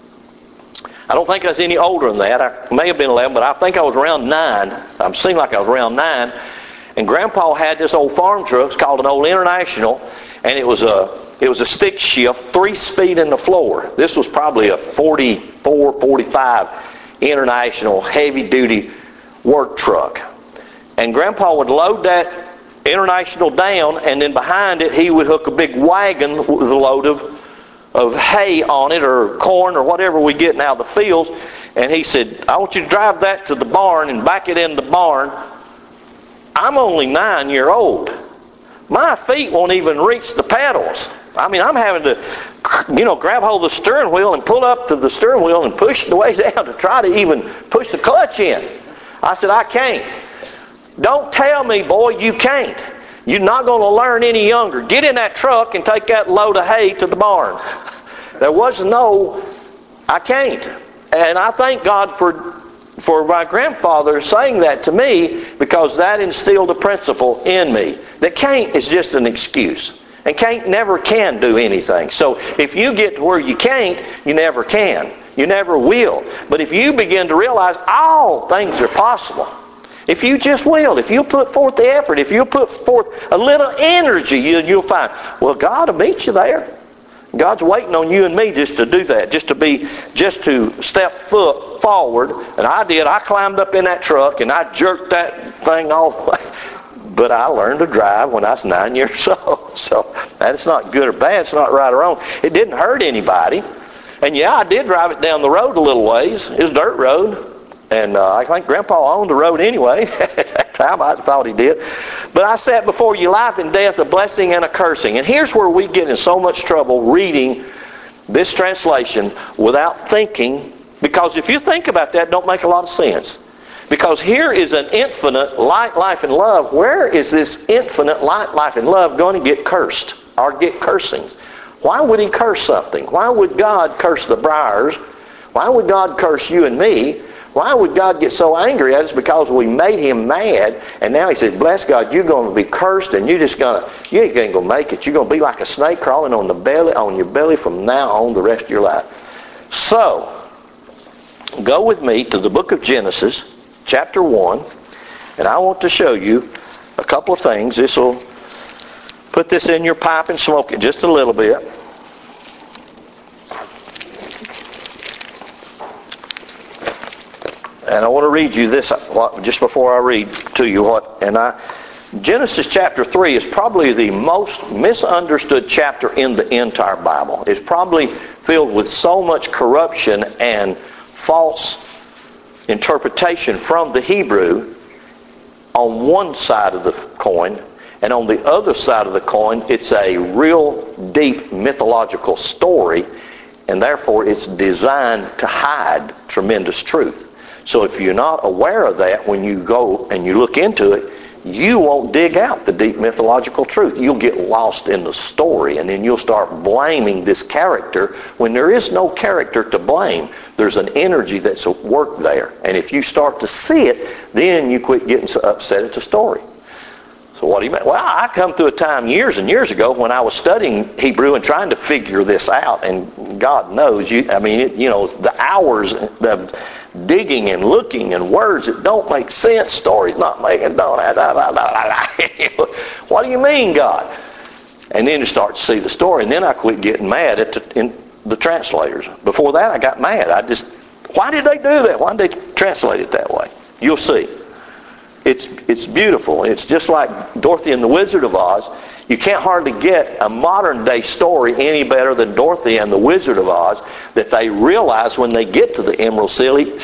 B: I don't think I was any older than that. I may have been 11, but I think I was around 9. I seemed like I was around 9. And Grandpa had this old farm truck. It's called an old International. And it was a stick shift, 3-speed in the floor. This was probably a 44, 45 International heavy-duty work truck. And Grandpa would load that International down, and then behind it he would hook a big wagon with a load of hay on it, or corn, or whatever we get out of the fields. And he said, I want you to drive that to the barn and back it in the barn. I'm only 9 years old. My feet won't even reach the pedals. I mean, I'm having to, grab hold of the steering wheel and pull up to the steering wheel and push the way down to try to even push the clutch in. I said, I can't. Don't tell me, boy, you can't. You're not going to learn any younger. Get in that truck and take that load of hay to the barn. There was no, I can't. And I thank God for my grandfather saying that to me, because that instilled a principle in me. That can't is just an excuse. And can't never can do anything. So if you get to where you can't, you never can. You never will. But if you begin to realize all things are possible, if you just will, if you put forth the effort, if you put forth a little energy, you'll find, well, God will meet you there. God's waiting on you and me just to do that, just to step foot forward. And I did. I climbed up in that truck and I jerked that thing all the way. But I learned to drive when I was 9 years old. So that's not good or bad. It's not right or wrong. It didn't hurt anybody. And yeah, I did drive it down the road a little ways. It was a dirt road. And I think Grandpa owned the road anyway. At that time I thought he did. But I set before you life and death, a blessing and a cursing. And here's where we get in so much trouble reading this translation without thinking, because if you think about that, it don't make a lot of sense. Because here is an infinite light, life, and love. Where is this infinite light, life, and love going to get cursed or get cursings? Why would he curse something? Why would God curse the briars? Why would God curse you and me? Why would God get so angry at us? Because we made him mad, and now he said, bless God, you're going to be cursed, and you ain't going to make it. You're going to be like a snake crawling on your belly from now on the rest of your life. So, go with me to the book of Genesis, chapter 1, and I want to show you a couple of things. This will put this in your pipe and smoke it just a little bit. And I want to read you this just before I read to you what. Genesis chapter 3 is probably the most misunderstood chapter in the entire Bible. It's probably filled with so much corruption and false interpretation from the Hebrew on one side of the coin, and on the other side of the coin, it's a real deep mythological story, and therefore it's designed to hide tremendous truth. So if you're not aware of that when you go and you look into it, you won't dig out the deep mythological truth. You'll get lost in the story, and then you'll start blaming this character when there is no character to blame. There's an energy that's at work there. And if you start to see it, then you quit getting so upset at the story. So what do you mean? Well, I come through a time years and years ago when I was studying Hebrew and trying to figure this out, and God knows, the hours of digging and looking and words that don't make sense, stories not making, what do you mean, God? And then you start to see the story, and then I quit getting mad at the translators. Before that, I got mad. Why did they do that? Why did they translate it that way? You'll see. It's beautiful. It's just like Dorothy and the Wizard of Oz. You can't hardly get a modern day story any better than Dorothy and the Wizard of Oz, that they realize when they get to the Emerald City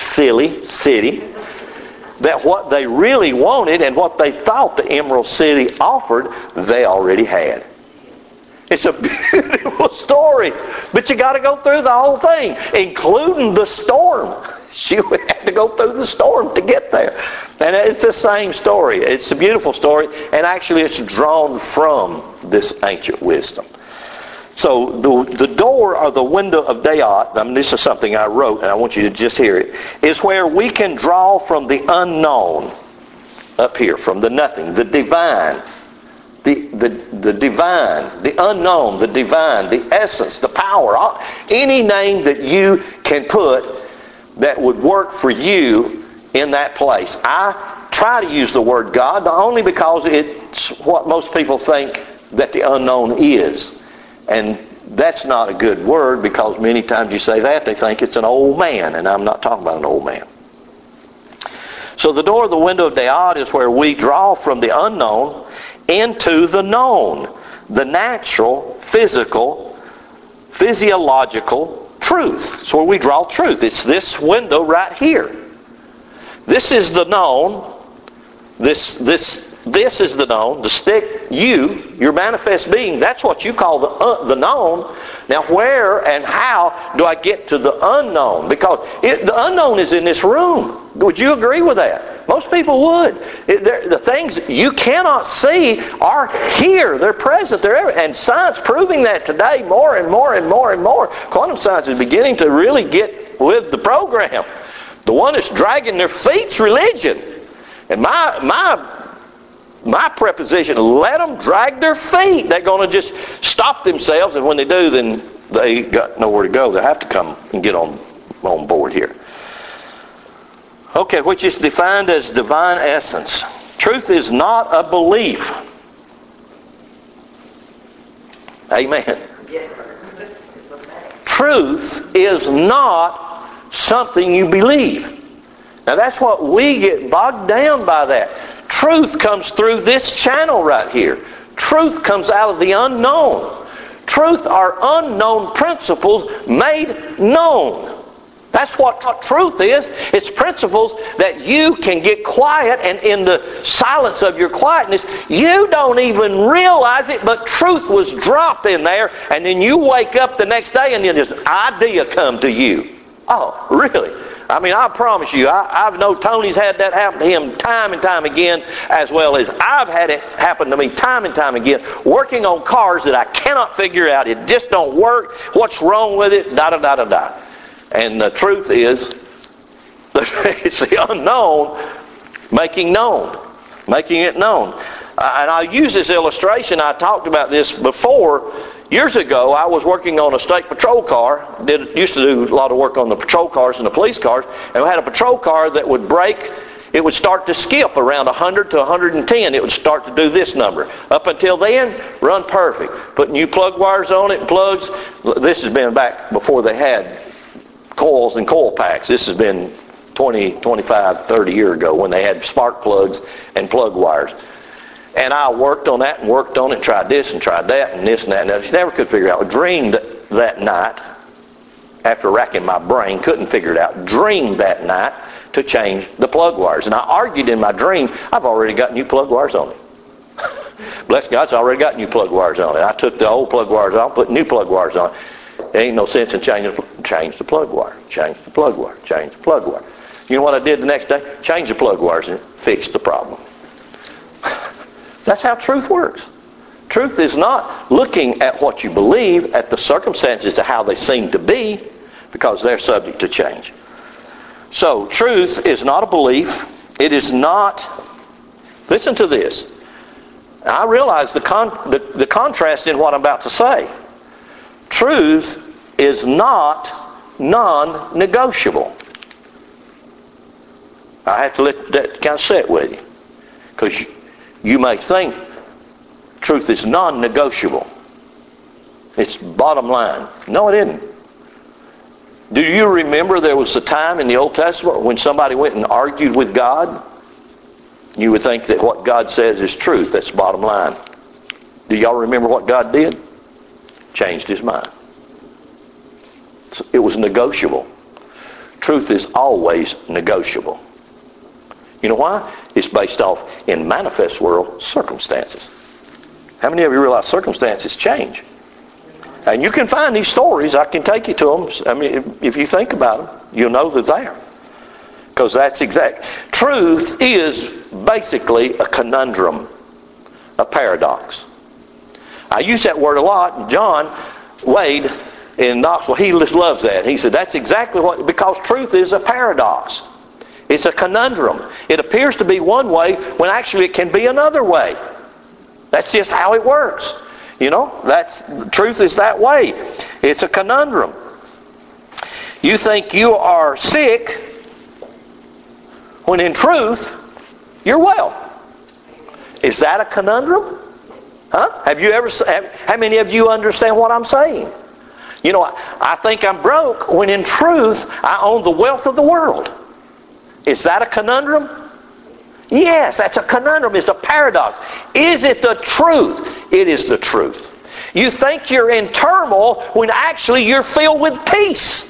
B: that what they really wanted and what they thought the Emerald City offered, they already had. It's a beautiful story, but you got to go through the whole thing, including the storm. She would have to go through the storm to get there. And it's the same story. It's a beautiful story, and actually it's drawn from this ancient wisdom. So the door or the window of Dayat, this is something I wrote, and I want you to just hear it, is where we can draw from the unknown, up here, from the nothing, the divine, the divine, the unknown, the divine, the essence, the power, any name that you can put that would work for you in that place. I try to use the word God only because it's what most people think that the unknown is. And that's not a good word, because many times you say that, they think it's an old man, and I'm not talking about an old man. So the door of the window of Dayat is where we draw from the unknown into the known, the natural, physical, physiological truth. It's where we draw truth. It's this window right here. This is the known. This is the known. The stick, your manifest being, that's what you call the known. Now where and how do I get to the unknown? Because the unknown is in this room. Would you agree with that? Most people would. The things you cannot see are here. They're present. They're everywhere. And science proving that today more and more and more and more. Quantum science is beginning to really get with the program. The one that's dragging their feet's religion. And my preposition, let them drag their feet. They're going to just stop themselves, and when they do, then they got nowhere to go. They have to come and get on board here. Okay, which is defined as divine essence. Truth is not a belief. Amen. Truth is not something you believe. Now that's what we get bogged down by that. Truth comes through this channel right here. Truth comes out of the unknown. Truth are unknown principles made known. That's what truth is. It's principles that you can get quiet, and in the silence of your quietness, you don't even realize it, but truth was dropped in there, and then you wake up the next day and then this idea come to you. Oh, really? I mean, I promise you, I know Tony's had that happen to him time and time again, as well as I've had it happen to me time and time again, working on cars that I cannot figure out. It just don't work. What's wrong with it? Da-da-da-da-da. And the truth is, it's the unknown making it known. And I'll use this illustration. I talked about this before. Years ago, I was working on a state patrol car. Used to do a lot of work on the patrol cars and the police cars. And we had a patrol car that would brake. It would start to skip around 100 to 110. It would start to do this number. Up until then, run perfect. Put new plug wires on it, plugs. This has been back before they had coils and coil packs. This has been 20, 25, 30 years ago when they had spark plugs and plug wires. And I worked on that and worked on it, tried this and tried that and this and that. And I never could figure it out. Dreamed that night, after racking my brain, couldn't figure it out. Dreamed that night to change the plug wires. And I argued in my dream, I've already got new plug wires on it. Bless God, it's already got new plug wires on it. I took the old plug wires off, put new plug wires on it. There ain't no sense in change the plug wire, change the plug wire, change the plug wire. You know what I did the next day? Change the plug wires and fix the problem. That's how truth works. Truth is not looking at what you believe, at the circumstances of how they seem to be, because they're subject to change. So, truth is not a belief. It is not... Listen to this. I realize the contrast in what I'm about to say. Truth is not non-negotiable. I have to let that kind of sit with you. Because you may think truth is non-negotiable. It's bottom line. No, it isn't. Do you remember there was a time in the Old Testament when somebody went and argued with God? You would think that what God says is truth. That's bottom line. Do y'all remember what God did? Changed his mind. It was negotiable. Truth is always negotiable. You know why? It's based off, in manifest world, circumstances. How many of you realize circumstances change? And you can find these stories. I can take you to them. I mean, if you think about them, you'll know they're there. Because that's exact. Truth is basically a conundrum, a paradox. I use that word a lot. John Wade in Knoxville, he just loves that. He said that's exactly what, because truth is a paradox. It's a conundrum. It appears to be one way when actually it can be another way. That's just how it works. You know, truth is that way. It's a conundrum. You think you are sick when in truth you're well. Is that a conundrum? Huh? How many of you understand what I'm saying? You know, I think I'm broke when in truth I own the wealth of the world. Is that a conundrum? Yes, that's a conundrum. It's a paradox. Is it the truth? It is the truth. You think you're in turmoil when actually you're filled with peace.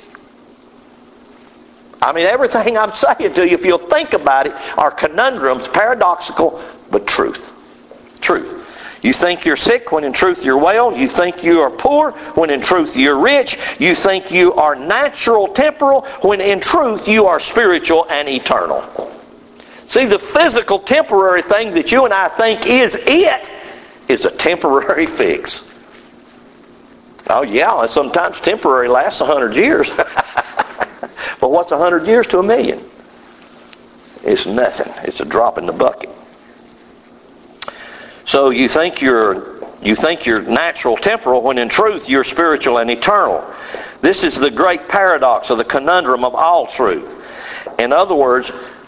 B: I mean, everything I'm saying to you, if you'll think about it, are conundrums, paradoxical, but truth. Truth. You think you're sick when in truth you're well. You think you are poor when in truth you're rich. You think you are natural, temporal, when in truth you are spiritual and eternal. See, the physical, temporary thing that you and I think is a temporary fix. Oh yeah, and sometimes temporary lasts 100 years. But what's 100 years to 1,000,000? It's nothing. It's a drop in the bucket. So you think you're natural, temporal, when in truth you're spiritual and eternal. This is the great paradox of the conundrum of all truth. In other words,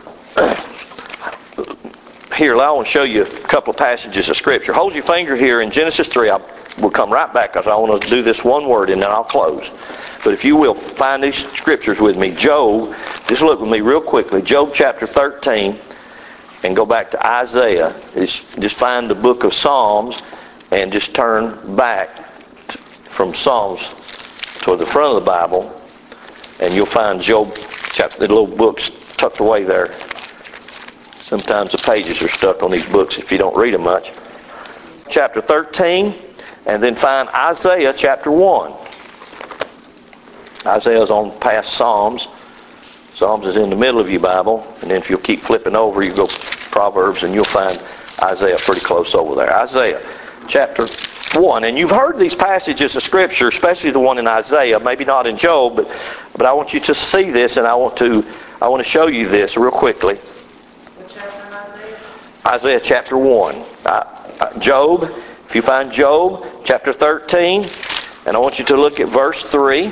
B: here, I want to show you a couple of passages of Scripture. Hold your finger here in Genesis 3. We'll come right back because I want to do this one word and then I'll close. But if you will find these Scriptures with me. Job, just look with me real quickly. Job chapter 13. And go back to Isaiah. Just find the book of Psalms and just turn back from Psalms toward the front of the Bible And you'll find Job chapter, the little books tucked away there. Sometimes the pages are stuck on these books if you don't read them much. Chapter 13, and then find Isaiah chapter 1. Isaiah's on past Psalms. Psalms is in the middle of your Bible, and then if you'll keep flipping over, you go Proverbs, and you'll find Isaiah pretty close over there. Isaiah chapter 1. And you've heard these passages of Scripture, especially the one in Isaiah, maybe not in Job, but I want you to see this, and I want to show you this real quickly.
D: What chapter in Isaiah?
B: Isaiah chapter 1. Job, if you find Job chapter 13, and I want you to look at verse 3.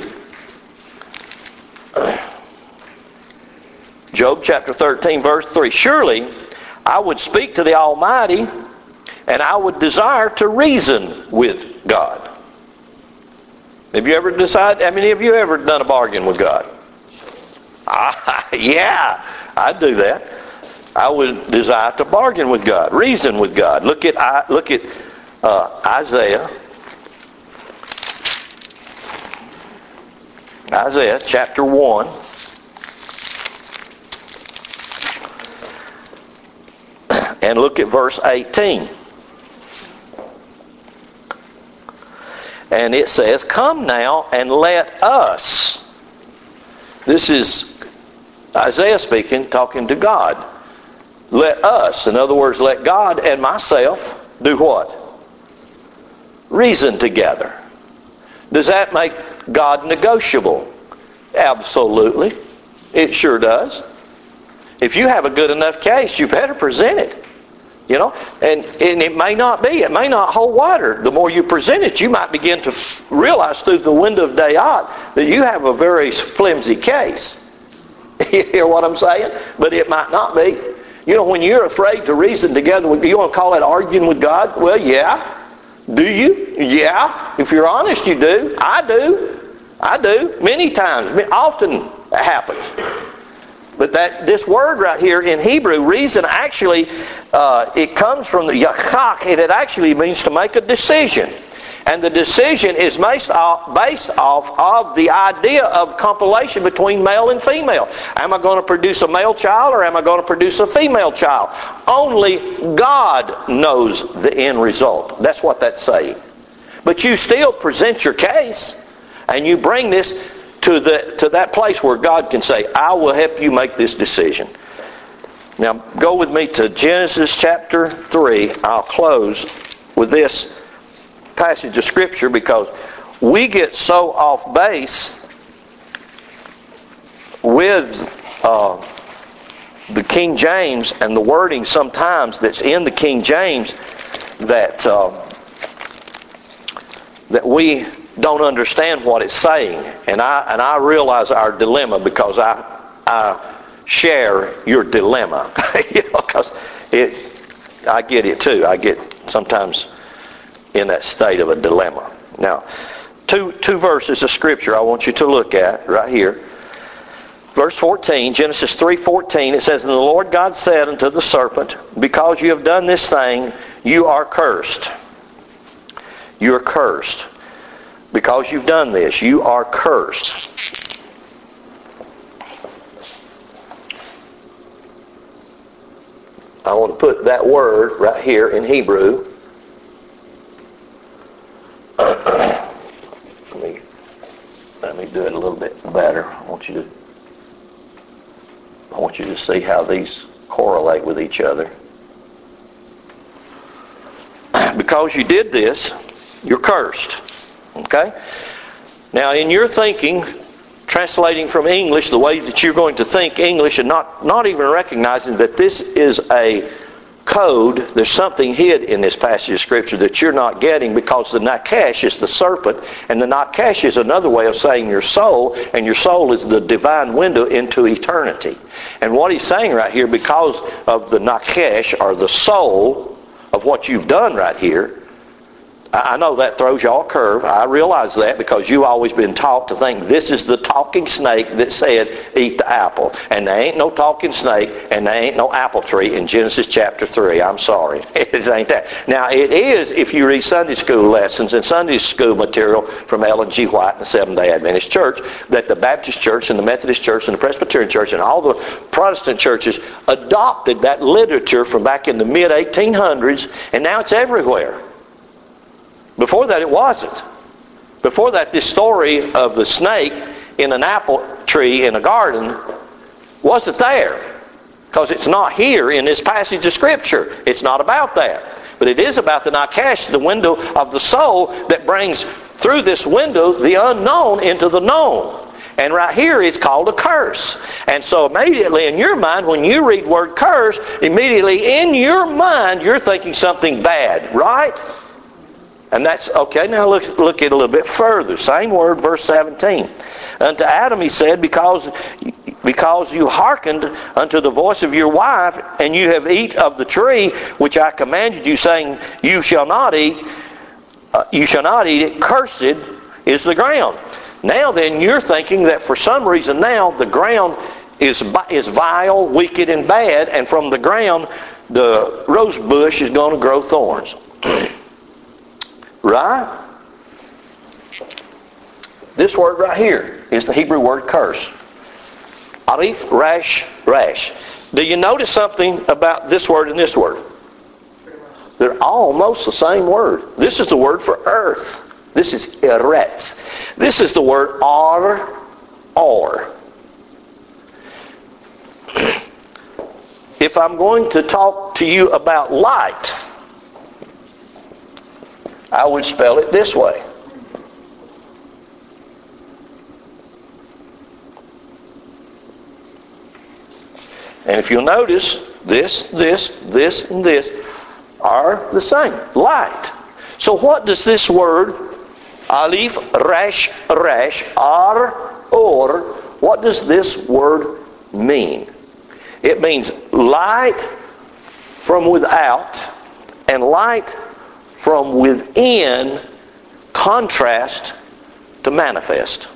B: Job chapter 13, verse 3. Surely I would speak to the Almighty, and I would desire to reason with God. Have you ever decided? Have you ever done a bargain with God? Yeah, I'd do that. I would desire to bargain with God, reason with God. Look at Isaiah. Isaiah chapter 1. And look at verse 18. And it says, "Come now and let us." This is Isaiah speaking, talking to God. Let us, in other words, let God and myself do what? Reason together. Does that make God negotiable? Absolutely. It sure does. If you have a good enough case, you better present it. You know, and it may not be. It may not hold water. The more you present it, you might begin to realize through the window of dayat that you have a very flimsy case. You hear what I'm saying? But it might not be. You know, when you're afraid to reason together, you want to call it arguing with God? Well, yeah. Do you? Yeah. If you're honest, you do. I do. I do. Many times. Often it happens. But this word right here in Hebrew, reason, actually, it comes from the yakak, and it actually means to make a decision. And the decision is based off of the idea of compilation between male and female. Am I going to produce a male child, or am I going to produce a female child? Only God knows the end result. That's what that's saying. But you still present your case, and you bring this to that place where God can say, I will help you make this decision. Now, go with me to Genesis chapter 3. I'll close with this passage of Scripture because we get so off base with the King James and the wording sometimes that's in the King James that we don't understand what it's saying. And I realize our dilemma because I share your dilemma. Because I get it too. I get sometimes in that state of a dilemma. Now, two verses of Scripture I want you to look at right here. Verse 14, Genesis 3:14, it says, "And the Lord God said unto the serpent, Because you have done this thing, you are cursed." You are cursed. Because you've done this, you are cursed. I want to put that word right here in Hebrew. Let me do it a little bit better. I want you to see how these correlate with each other. Because you did this, you're cursed. Okay? Now, in your thinking, translating from English the way that you're going to think English and not even recognizing that this is a code, there's something hid in this passage of Scripture that you're not getting because the Nakash is the serpent, and the Nakash is another way of saying your soul, and your soul is the divine window into eternity. And what he's saying right here, because of the Nakash, or the soul of what you've done right here, I know that throws y'all a curve. I realize that because you've always been taught to think this is the talking snake that said, eat the apple. And there ain't no talking snake and there ain't no apple tree in Genesis chapter 3. I'm sorry. It ain't that. Now, it is if you read Sunday school lessons and Sunday school material from Ellen G. White and the Seventh-day Adventist Church, that the Baptist Church and the Methodist Church and the Presbyterian Church and all the Protestant churches adopted that literature from back in the mid-1800s, and now it's everywhere. Before that, it wasn't. Before that, this story of the snake in an apple tree in a garden wasn't there. Because it's not here in this passage of Scripture. It's not about that. But it is about the Nakash, the window of the soul that brings through this window the unknown into the known. And right here it's called a curse. And so immediately in your mind, when you read word curse, immediately in your mind you're thinking something bad, right? And that's, okay, now look at it a little bit further. Same word, verse 17. Unto Adam he said, because you hearkened unto the voice of your wife, and you have eat of the tree which I commanded you, saying, you shall not eat it, cursed is the ground. Now then, you're thinking that for some reason now the ground is vile, wicked, and bad, and from the ground the rose bush is going to grow thorns. Right? This word right here is the Hebrew word curse. Alif, rash, rash. Do you notice something about this word and this word? They're almost the same word. This is the word for earth. This is eretz. This is the word or. If I'm going to talk to you about light, I would spell it this way. And if you'll notice, this, and this are the same. Light. So what does this word, alif, rash, or, what does this word mean? It means light from without and light from within, contrast to manifest.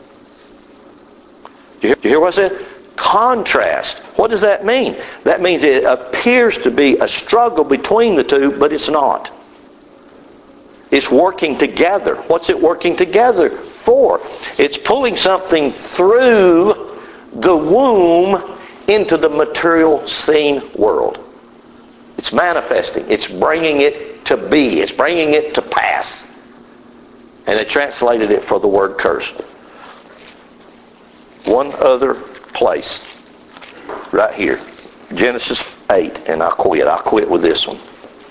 B: Do you hear what I said? Contrast. What does that mean? That means it appears to be a struggle between the two, but it's not. It's working together. What's it working together for? It's pulling something through the womb into the material seen world. It's manifesting. It's bringing it to be. It's bringing it to pass. And they translated it for the word cursed. One other place. Right here. Genesis 8. And I'll quit with this one.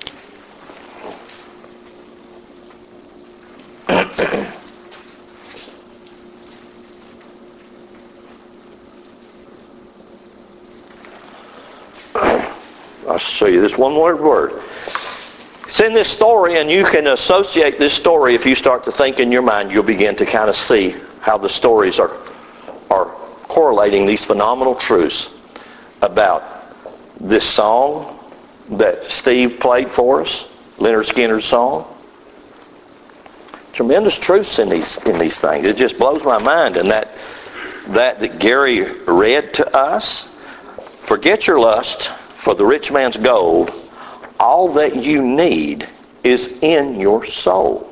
B: I'll show you this one word. It's in this story, and you can associate this story. If you start to think in your mind, you'll begin to kind of see how the stories are correlating these phenomenal truths about this song that Steve played for us, Leonard Skinner's song. Tremendous truths in these things. It just blows my mind. And that Gary read to us, forget your lust for the rich man's gold. All that you need is in your soul.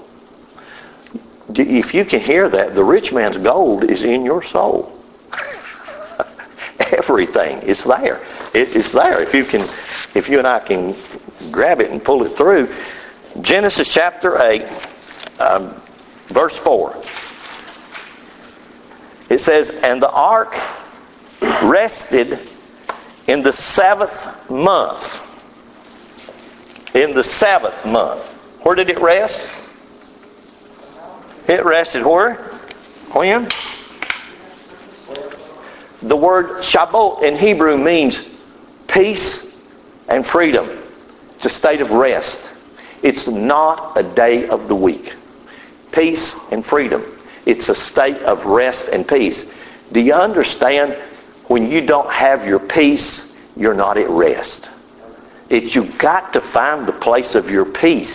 B: If you can hear that, the rich man's gold is in your soul. Everything is there. It's there. If you and I can grab it and pull it through. Genesis chapter 8, verse 4. It says, and the ark rested in the 7th month. In the 7th month. Where did it rest? It rested where? When? The word Shabbat in Hebrew means peace and freedom. It's a state of rest. It's not a day of the week. Peace and freedom. It's a state of rest and peace. Do you understand? When you don't have your peace, you're not at rest. You've got to find the place of your peace.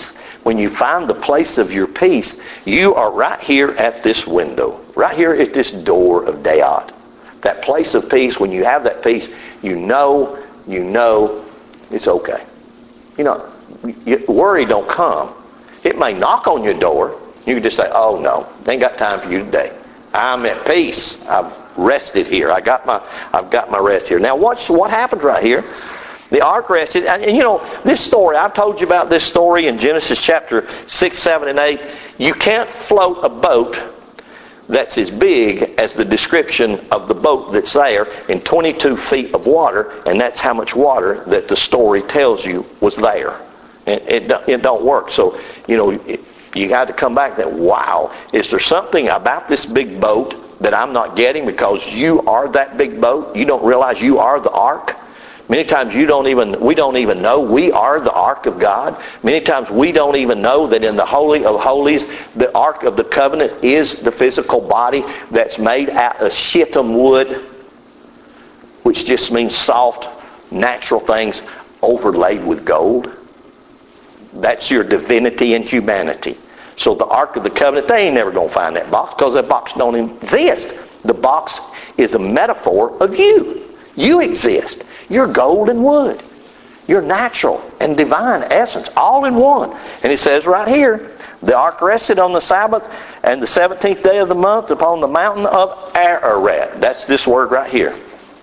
B: when you find the place of your peace, you are right here at this window, right here at this door of Deot. That place of peace, when you have that peace, you know it's okay. You know, worry don't come. It may knock on your door. You can just say, oh no, ain't got time for you today. I'm at peace. I've rested here. I've got my rest here. Now watch what happens right here. The ark rested, and you know, this story, I've told you about this story in Genesis chapter 6, 7, and 8. You can't float a boat that's as big as the description of the boat that's there in 22 feet of water, and that's how much water that the story tells you was there. It don't work. So, you know, you got to come back that, wow, is there something about this big boat that I'm not getting because you are that big boat? You don't realize you are the ark? Many times we don't even know we are the ark of God. Many times we don't even know that in the Holy of Holies, the Ark of the Covenant is the physical body that's made out of shittim wood, which just means soft, natural things overlaid with gold. That's your divinity and humanity. So the Ark of the Covenant, they ain't never going to find that box because that box don't exist. The box is a metaphor of you. You exist. You're gold and wood. You're natural and divine essence, all in one. And it says right here, the ark rested on the Sabbath and the 17th day of the month upon the mountain of Ararat. That's this word right here.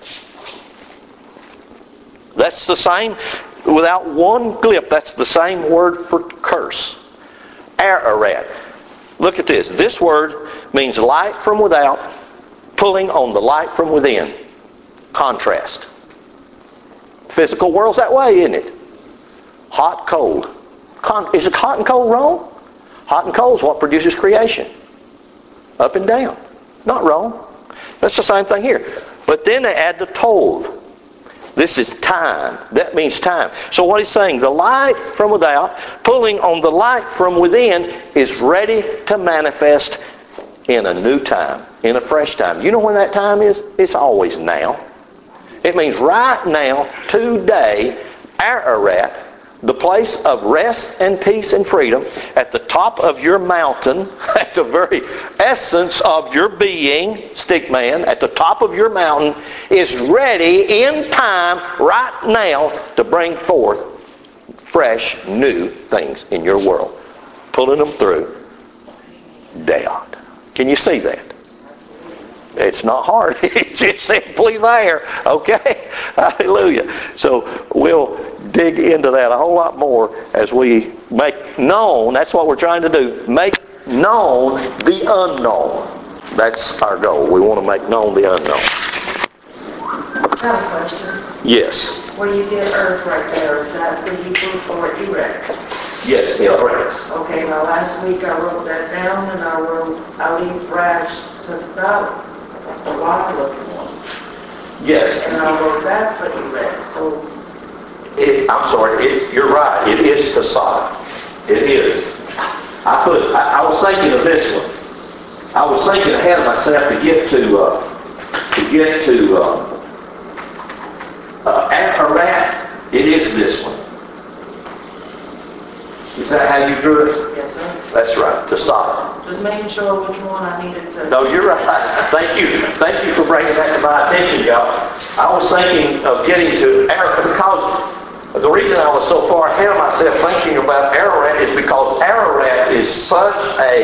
B: That's the same, without one glip, that's the same word for curse. Ararat. Look at this. This word means light from without, pulling on the light from within. Contrast. Physical world's that way, isn't it? Hot, cold. Is it hot and cold wrong? Hot and cold is what produces creation. Up and down. Not wrong. That's the same thing here. But then they add the told. This is time. That means time. So what he's saying, the light from without, pulling on the light from within, is ready to manifest in a new time, in a fresh time. You know when that time is? It's always now. It means right now, today, Ararat, the place of rest and peace and freedom, at the top of your mountain, at the very essence of your being, stick man, at the top of your mountain, is ready in time right now to bring forth fresh, new things in your world. Pulling them through. Deot. Can you see that? It's not hard. It's just simply there. Okay? Hallelujah. So we'll dig into that a whole lot more as we make known. That's what we're trying to do. Make known the unknown. That's our goal. We want to make known the unknown.
D: I have a question.
B: Yes.
D: Where you did earth right there, is that the Hebrew for erect?
B: Yes, erect.
D: Okay, now last week I wrote that down and I leave brash to stop. The rock looking one.
B: Yes.
D: And I wrote that for erect. So
B: I'm sorry, you're right. It is Tasad. It is. I was thinking of this one. I was thinking ahead of myself to get to Ararat. It is this one. Is that how you drew it?
D: yes, sir.
B: That's right. Tasad.
D: Just making sure which one I needed to.
B: No, you're right. Thank you. Thank you for bringing that to my attention, y'all. I was thinking of getting to Ararat because the reason I was so far ahead of myself thinking about Ararat is because Ararat is such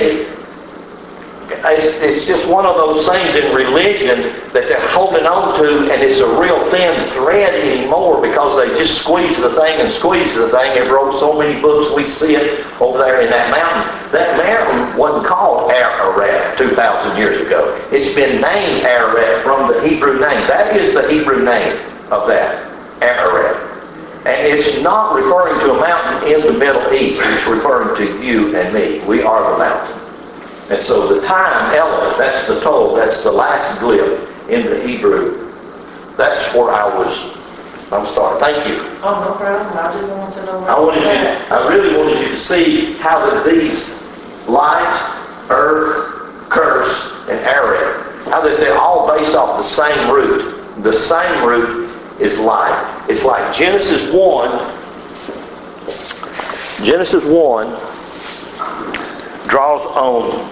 B: it's just one of those things in religion that they're holding on to, and it's a real thin thread anymore because they just squeeze the thing and squeeze the thing and wrote so many books. We see it over there in that mountain. That mountain wasn't called Ararat 2,000 years ago. It's been named Ararat from the Hebrew name. That is the Hebrew name of that, Ararat. And it's not referring to a mountain in the Middle East. It's referring to you and me. We are the mountain. And so the time element, that's the told, that's the last glib in the Hebrew. That's where I'm starting. Thank you.
D: Oh, no problem. I just wanted to know.
B: I really wanted you to see how that these light, earth, curse, and Ararat, how that they're all based off the same root. The same root is light. It's like Genesis 1, draws on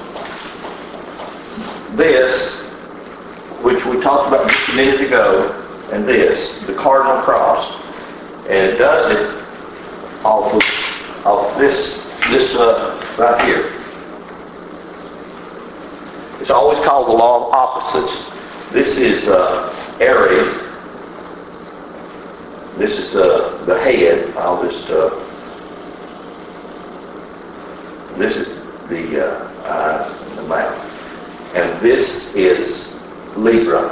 B: this, which we talked about just a minute ago, and this, the cardinal cross. And it does it off this right here. It's always called the law of opposites. This is Aries. This is the head. This is the eyes and the mouth. And this is Libra.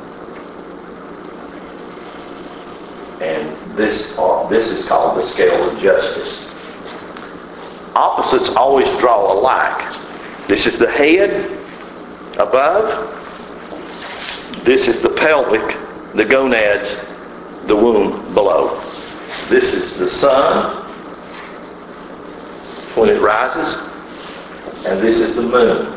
B: And this is called the scale of justice. Opposites always draw alike. This is the head above. This is the pelvic, the gonads, the womb below. This is the sun when it rises, and this is the moon.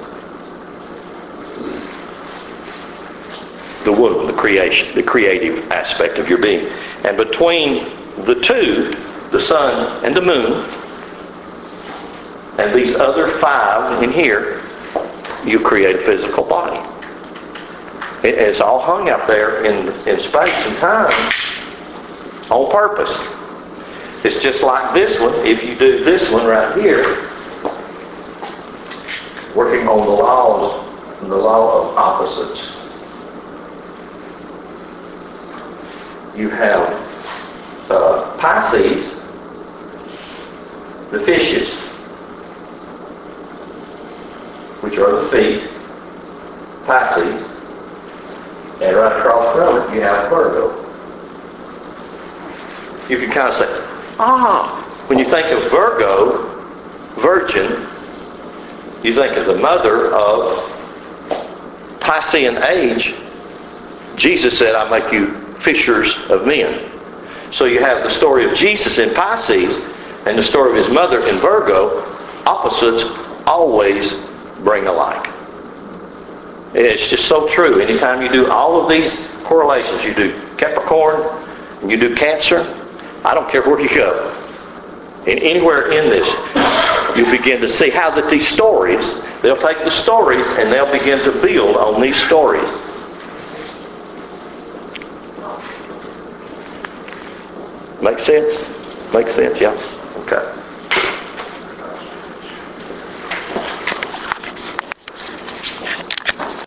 B: The womb, the creation, the creative aspect of your being. And between the two, the sun and the moon, and these other 5 in here, you create a physical body. It's all hung out there in space and time on purpose. It's just like this one. If you do this one right here, working on the law of opposites, you have Pisces, the fishes, which are the feet, Pisces, and right across from it you have Virgo. You can kind of say, when you think of Virgo, virgin, you think of the mother of Piscean age. Jesus said, I make you fishers of men. So you have the story of Jesus in Pisces and the story of his mother in Virgo. Opposites always bring alike. It's just so true. Anytime you do all of these correlations, you do Capricorn, and you do Cancer, I don't care where you go. And anywhere in this, you begin to see how that these stories, they'll take the stories and they'll begin to build on these stories. Make sense? Makes sense, yeah? Okay.